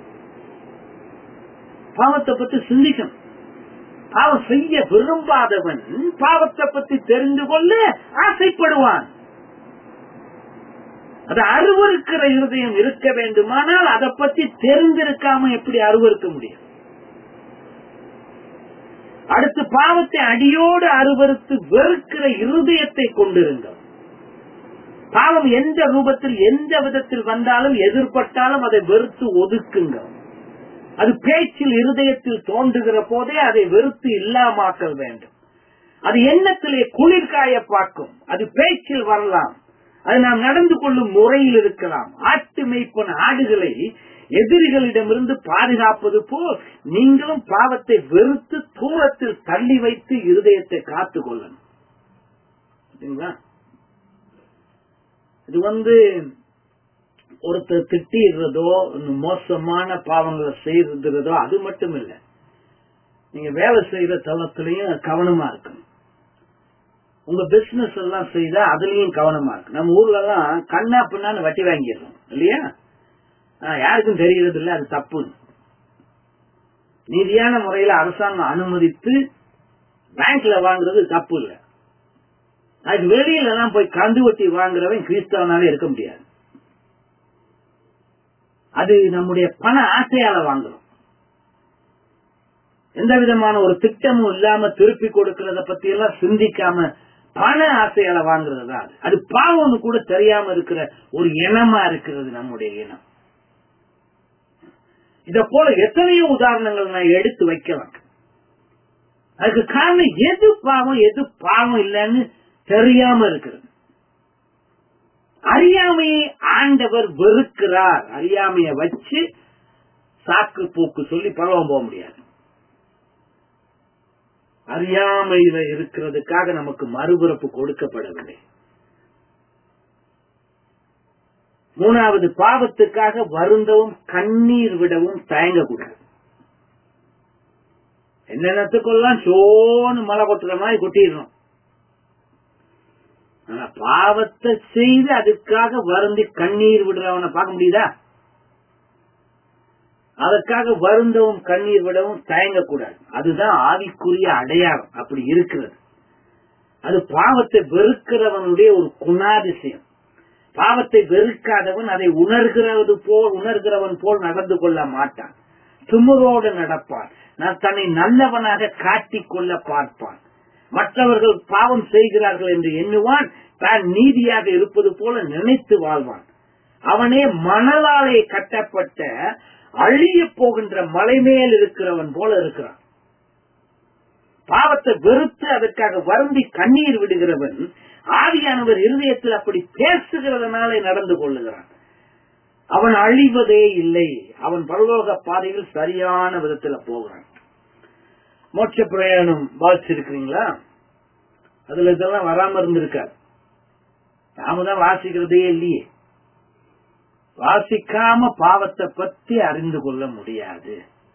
பாவத்தை பத்தி சிந்திக்கணும். பாவம் செய்ய விரும்பாதவன் பாவத்தை பத்தி தெரிந்து கொள்ள ஆசைப்படுவான். அது அருவருக்கிற இருதயம் இருக்க வேண்டுமானால் அதை பத்தி தெரிந்திருக்காம எப்படி அருவருக்க முடியும்? அடுத்து, பாவத்தை அடியோடு அருவருத்து வெறுக்கிற இருதயத்தை கொண்டிருங்கள். பாவம் எந்த ரூபத்தில் எந்த விதத்தில் வந்தாலும் எதிர்பட்டாலும் அதை வெறுத்து ஒதுக்குங்க. அது பேச்சில் இருதயத்தில் தோன்றுகிற போதே அதை வெறுத்து இல்லாமாக்கல் வேண்டும். அது எண்ணத்திலே குளிர்காய பார்க்கும். அது பேச்சில் வரலாம். அது நாம் நடந்து கொள்ளும் முறையில் இருக்கலாம். ஆட்டு மேய்ப்பன் ஆடுகளை எதிரிகளிடமிருந்து பாதுகாப்பது போல் நீங்களும் பாவத்தை வெறுத்து தூரத்தில் தள்ளி வைத்து இருதயத்தை காத்துக் கொள்ளணும். இது ஒருத்தர் திட்டிடுறதோ மோசமான பாவங்களை செய்யறதோ அது மட்டும் இல்ல. நீங்க வேலை செய்யற தளத்திலையும் கவனமா இருக்கணும். உங்க பிசினஸ் எல்லாம் செய்தா அதுலயும் கவனமா இருக்கு. நம்ம ஊர்ல எல்லாம் கண்ணா பின்னான்னு வட்டி வாங்கிடுறோம் இல்லையா? யாருக்கும் தெரியறது இல்ல, அது தப்பு. நீதியான முறையில அரசாங்கம் அனுமதித்து பேங்க்ல வாங்குறது தப்பு இல்ல. அதுக்கு வெளியில எல்லாம் போய் கந்து வட்டி வாங்குறவன் கிறிஸ்தவனாவே இருக்க முடியாது. அது நம்முடைய பண ஆசையால வாங்குறோம். எந்த விதமான ஒரு திட்டமும் இல்லாம திருப்பி கொடுக்கறத பத்தி எல்லாம் சிந்திக்காம பண ஆசையால வாங்குறது அது பாவம்னு கூட தெரியாம இருக்கிற ஒரு இனமா இருக்கிறது நம்முடைய இனம். இத போல எத்தனையோ உதாரணங்கள் நான் எடுத்து வைக்கலாம். அதுக்கு காரணம் எது பாவம் இல்லைன்னு தெரியாம இருக்கிறது. அறியாமையை ஆண்டவர் வெறுக்கிறார். அறியாமைய வச்சு சாக்கு போக்கு சொல்லி பரவ போக முடியாது. அறியாமையில இருக்கிறதுக்காக நமக்கு மறுபிறப்பு கொடுக்கப்படவில்லை. மூணாவது, பாவத்துக்காக வருந்தவும் கண்ணீர் விடவும் தயங்கக்கூடாது. என்னென்னத்துக்கெல்லாம் சோன்னு மழை கொட்டுற மாதிரி கொட்டிடணும். ஆனா பாவத்தை செய்து அதுக்காக வருந்தி கண்ணீர் விடுறவனை பார்க்க முடியுதா? அதற்காக வருந்தவும் கண்ணீர் விடவும் தயங்கக்கூடாது. அதுதான் ஆவிக்குரிய அடையாளம். அப்படி இருக்கிறது. அது பாவத்தை வெறுக்கிறவனுடைய ஒரு குணாதிசயம். பாவத்தை வெறுக்காதவன் அதை உணர்கிறவன் போல் நடந்து கொள்ள மாட்டான். திமிரோடு நடப்பான். தன்னை நல்லவனாக காட்டிக் கொள்ள பார்ப்பான். மற்றவர்கள் பாவம் செய்கிறார்கள் என்று எண்ணுவான். தான் நீதியாக இருப்பது போல நினைத்து வாழ்வான். அவனே மணலாலே கட்டப்பட்ட அழிய போகின்ற மலை மேல் இருக்கிறவன் போல இருக்கிறான். பாவத்தை வெறுத்து அதற்காக வருந்தி கண்ணீர் விடுகிறவன் ஆவியானவர் இருதயத்தில் அப்படி பேசுகிறதுனாலே நடந்து கொள்ளுகிறான். அவன் அழிவதே இல்லை. அவன் பரலோக பாதையில் சரியான விதத்துல போகிறான். மோட்ச பிரயாணம் வாசிச்சிருக்கிறீங்களா? அதுல இதெல்லாம் வராம இருந்திருக்காது. நாம தான் வாசிக்கிறதே இல்லையே. வாசிக்காம பாவத்தை பத்தி அறிந்து கொள்ள முடியாது.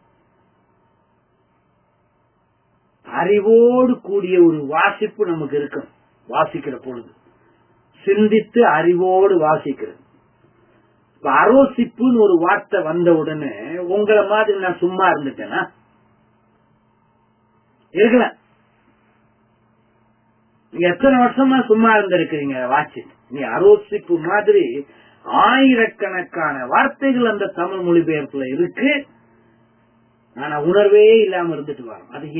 அறிவோடு கூடிய ஒரு வாசிப்பு நமக்கு இருக்கும். வாசிக்கிற பொழுது சிந்தித்து அறிவோடு வாசிக்கிறது. இப்ப அரோசிப்புன்னு ஒரு வார்த்தை வந்த உடனே உங்களை மாதிரி நான் சும்மா இருந்துட்டேன்னா இருக்கலாம். நீங்க எத்தனை வருஷமா சும்மா இருந்திருக்கிறீங்க வாசி. நீ அரோசிப்பு மாதிரி ஆயிரக்கணக்கான வார்த்தைகள் அந்த தமிழ் மொழிபெயர்ப்புல இருக்கு. ஆனா உணர்வே இல்லாம இருந்துட்டு வரோம். அது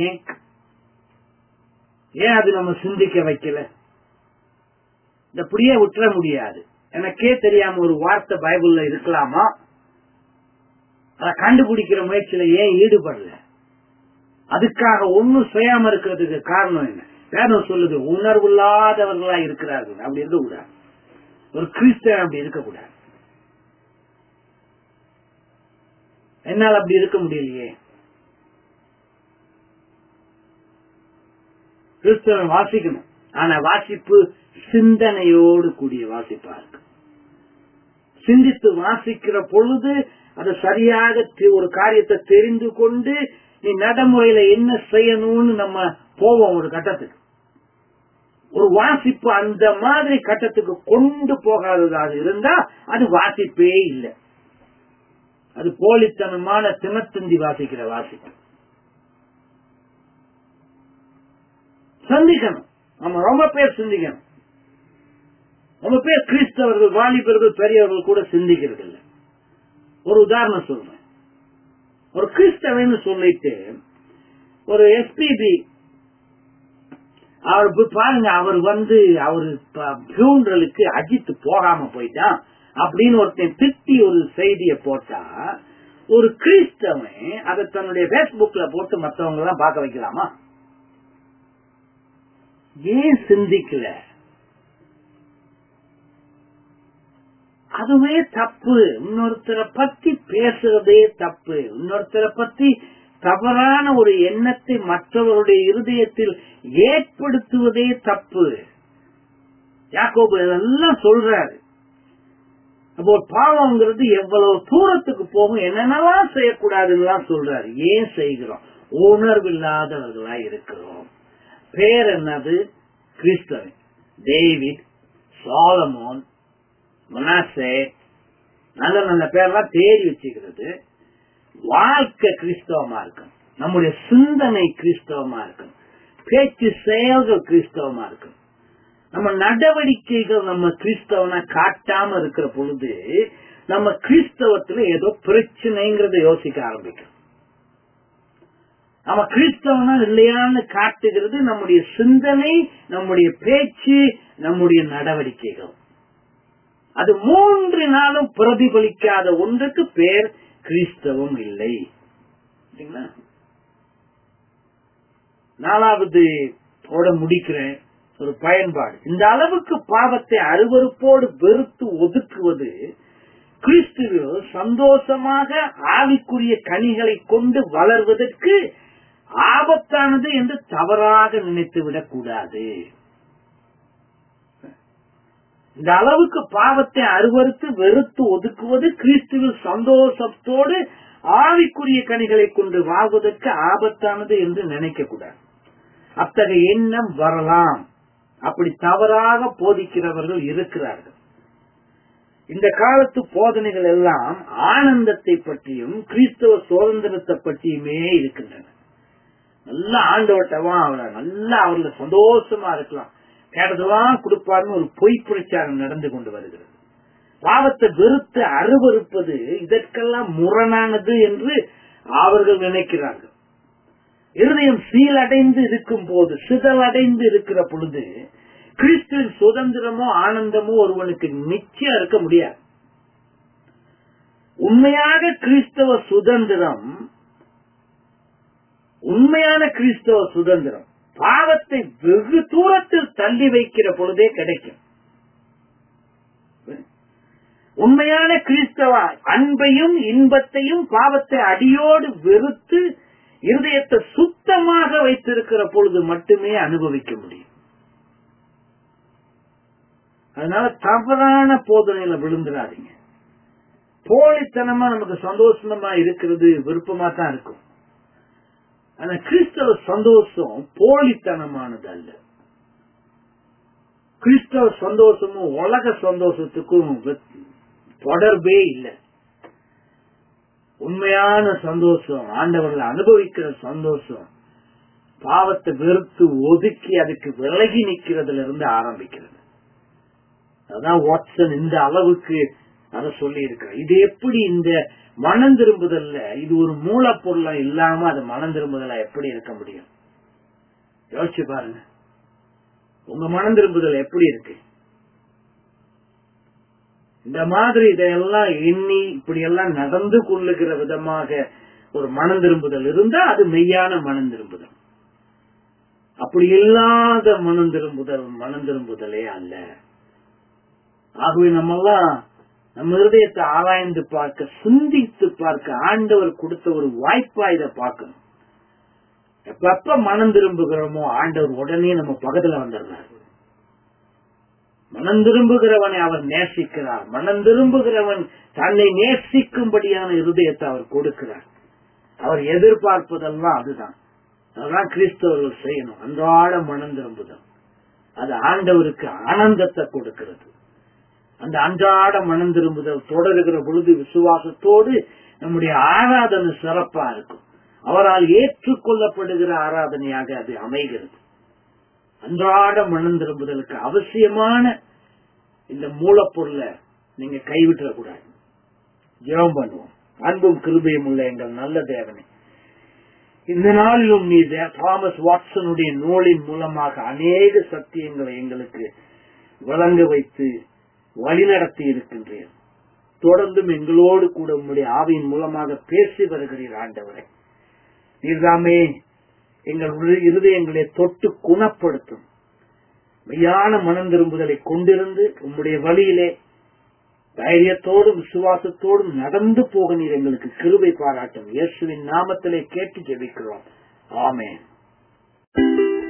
ஏன் அது நம்ம சிந்திக்க வைக்கல? அப்படியே விட்டுற முடியாது. எனக்கே தெரியாம ஒரு வார்த்தை பைபிள்ல இருக்கலாமா? அதை கண்டுபிடிக்கிற முயற்சியில ஏன் ஈடுபடல? அதுக்காக ஒன்னும் செய்யாம இருக்கிறதுக்கு காரணம் என்ன? வேதம் சொல்லுது, உணர்வு இல்லாதவர்களா இருக்கிறார்கள். அப்படி இருக்கக்கூடாது. ஒரு கிறிஸ்தவன் அப்படி இருக்கக்கூடாது. என்னால் அப்படி இருக்க முடியலையே. கிறிஸ்தவன் வாசிக்கணும். ஆனா வாசிப்பு சிந்தனையோடு கூடிய வாசிப்பா இருக்கு. சிந்தித்து வாசிக்கிற பொழுது அதை சரியாக ஒரு காரியத்தை தெரிந்து கொண்டு நீ நடைமுறையில என்ன செய்யணும்னு நம்ம போவோம். ஒரு கட்டத்துக்கு ஒரு வாசிப்பு அந்த மாதிரி கட்டத்துக்கு கொண்டு போகாததாக இருந்தா அது வாசிப்பே இல்லை. அது போலித்தனமான தினத்தந்தி வாசிக்கிற வாசிப்பு. சிந்திக்கணும். நம்ம ரொம்ப பேர் சிந்திக்கணும். ரொம்ப பேர் கிறிஸ்தவர்கள், வாலிபர்கள், பெரியவர்கள் கூட சிந்திக்கிறது இல்லை. ஒரு உதாரணம் சொல்றேன். ஒரு கிறிஸ்தவன்னு சொல்லிட்டு ஒரு எஸ்பிபி அவர் பாருங்க, அவர் பியூனரலுக்கு அஜித் போகாம போயிட்டான் அப்படின்னு ஒருத்தன் திட்டி ஒரு செய்தியை போட்டா ஒரு கிறிஸ்தவன் அதை தன்னுடைய பேஸ்புக்ல போட்டு மற்றவங்க எல்லாம் பார்க்க வைக்கலாமா? ஏன் சிந்திக்கல? அதுவே தப்பு. இன்னொருத்தரை பத்தி பேசுறதே தப்பு. இன்னொருத்தரை பத்தி தவறான ஒரு எண்ணத்தை மற்றவருடைய இருதயத்தில் ஏற்படுத்துவதே தப்பு. யாக்கோபு இதெல்லாம் சொல்றாரு. அப்போ பாவம்ங்கிறது எவ்வளவு தூரத்துக்கு போகும், என்னென்னலாம் செய்யக்கூடாதுன்னு சொல்றாரு. ஏன் செய்கிறோம்? உணர்வில்லாதவர்களா இருக்கிறோம். பேர் என்னது? கிறிஸ்தவன். டேவிட், சாலமோன், மனாசே, நல்ல நல்ல பேர்லாம் தேடி வச்சுக்கிறது. வாழ்க்கை கிறிஸ்தவமா இருக்கும். நம்முடைய சிந்தனை கிறிஸ்தவமா இருக்கும். பேச்சு செயல்கள் கிறிஸ்தவமா இருக்கும். நம்ம நடவடிக்கைகள் நம்ம கிறிஸ்தவனா காட்டாம இருக்கிற பொழுது நம்ம கிறிஸ்தவத்துல ஏதோ பிரச்சனைங்கிறத யோசிக்க ஆரம்பிக்கும். நம்ம கிறிஸ்தவனா இல்லையான்னு காட்டுகிறது நம்முடைய சிந்தனை, நம்முடைய பேச்சு, நம்முடைய நடவடிக்கைகள். அது மூன்று நாளும் பிரதிபலிக்காத ஒன்றுக்கு பேர் கிறிஸ்தவம் இல்லை. நாலாவது முடிக்கிறேன் ஒரு பயன்பாடு. இந்த அளவுக்கு பாவத்தை அருவருப்போடு வெறுத்து ஒதுக்குவது கிறிஸ்துவில் சந்தோஷமாக ஆவிக்குரிய கனிகளை கொண்டு வளர்வதற்கு ஆபத்தானது என்று தவறாக நினைத்து விடக்கூடாது. இந்த அளவுக்கு பாவத்தை அருவருத்து வெறுத்து ஒதுக்குவது கிறிஸ்துவில் சந்தோஷத்தோடு ஆவிக்குரிய கனிகளை கொண்டு வாழ்வதற்கு ஆபத்தானது என்று நினைக்க கூடாது. அத்தகைய எண்ணம் வரலாம். அப்படி தவறாக போதிக்கிறவர்கள் இருக்கிறார்கள். இந்த காலத்து போதனைகள் எல்லாம் ஆனந்தத்தை பற்றியும் கிறிஸ்தவ சுதந்திரத்தை பற்றியுமே இருக்கின்றன. நல்லா ஆண்டவட்டவா அவளை நல்லா அவர்ல சந்தோஷமா இருக்கலாம், கேட்டதுதான் கொடுப்பாருன்னு ஒரு பொய் பிரச்சாரம் நடந்து கொண்டு வருகிறது. பாவத்தை வெறுத்து அருவருப்பது இதற்கெல்லாம் முரணானது என்று அவர்கள் நினைக்கிறார்கள். இருதயம் சீலடைந்து இருக்கும் போது, சிதலடைந்து இருக்கிற பொழுது கிறிஸ்துவின் சுதந்திரமோ ஆனந்தமோ ஒருவனுக்கு நிச்சயம் இருக்க முடியாது. உண்மையான கிறிஸ்தவ சுதந்திரம் பாவத்தை வெகு தூரத்தில் தள்ளி வைக்கிற பொழுதே கிடைக்கும். உண்மையான கிறிஸ்தவ அன்பையும் இன்பத்தையும் பாவத்தை அடியோடு வெறுத்து இருதயத்தை சுத்தமாக வைத்திருக்கிற பொழுது மட்டுமே அனுபவிக்க முடியும். அதனால தவறான போதனையில விழுந்துடாதீங்க. போலித்தனமா நமக்கு சந்தோஷமா இருக்கிறது விருப்பமா தான் இருக்கும். ஆனா கிறிஸ்தவ சந்தோஷம் போலித்தனமானது அல்ல. கிறிஸ்தவ சந்தோஷமும் உலக சந்தோஷத்துக்கும் தொடர்பே இல்லை. உண்மையான சந்தோஷம், ஆண்டவர்கள் அனுபவிக்கிற சந்தோஷம், பாவத்தை வெறுத்து ஒதுக்கி அதுக்கு விலகி நிக்கிறதுல இருந்து ஆரம்பிக்கிறது. அதான் வாட்சன் இந்த அளவுக்கு அதை சொல்லி இருக்கிறார். இது எப்படி இந்த மனம் திரும்புதல்ல, இது ஒரு மூலப்பொருளா இல்லாம அது மனம் திரும்புதலா எப்படி இருக்க முடியும்? யோசிச்சு பாருங்க, உங்க மனம் திரும்புதல் எப்படி இருக்கு? இந்த மாதிரி இதையெல்லாம் எண்ணி இப்படி எல்லாம் நடந்து கொள்ளுகிற விதமாக ஒரு மனம் திரும்புதல் இருந்தா அது மெய்யான மனம் திரும்புதல். அப்படி இல்லாத மனம் திரும்புதலே அல்ல. ஆகவே நம்மெல்லாம் நம்ம இருதயத்தை ஆராய்ந்து பார்க்க, சிந்தித்து பார்க்க ஆண்டவர் கொடுத்த ஒரு வாய்ப்பா இதை பார்க்கணும். எப்ப மனம் திரும்புகிறோமோ ஆண்டவர் உடனே நம்ம பக்கத்துல வந்துடுறாரு. மனம் திரும்புகிறவனை அவர் நேசிக்கிறார். மனம் திரும்புகிறவன் தன்னை நேசிக்கும்படியான இருதயத்தை அவர் கொடுக்கிறார். அவர் எதிர்பார்ப்பதெல்லாம் அதுதான். அதுதான் கிறிஸ்தவர்கள் செய்யணும். அன்றாட மனம் திரும்புதல் அது ஆண்டவருக்கு ஆனந்தத்தை கொடுக்கிறது. அந்த அன்றாட மனம் திரும்புதல் தொடருகிற பொழுது விசுவாசத்தோடு நம்முடைய ஆராதனை சிறப்பா இருக்கும். அவரால் ஏற்றுக்கொள்ளப்படுகிற ஆராதனையாக அது அமைகிறது. அன்றாட மனம் திரும்புதலுக்கு அவசியமான இந்த மூலப்பொருளை நீங்க கைவிட்டக்கூடாது. ஜெபம் பண்ணுவோம். அன்பும் கிருபையும் உள்ள எங்கள் நல்ல தேவனே, இந்த நாளிலும் நீ தாமஸ் வாட்சனுடைய நூலின் மூலமாக அநேக சத்தியங்களை எங்களுக்கு வழங்க வைத்து வழிநடத்தி இருக்கின்றீர். தொடர்ந்தும் எங்களோடு கூட உம்முடைய ஆவியின் மூலமாக பேசி வருகிறீர். ஆண்டவரே, நீர்தாமே எங்கள் இருதயங்களை தொட்டு குணப்படுத்தும். மெய்யான மனம் திரும்புதலை கொண்டிருந்து உம்முடைய வழியிலே தைரியத்தோடும் விசுவாசத்தோடும் நடந்து போக நீர் எங்களுக்கு கிருபை பாராட்டும். இயேசுவின் நாமத்திலே கேட்டு ஜெபிக்கிறோம். ஆமென்.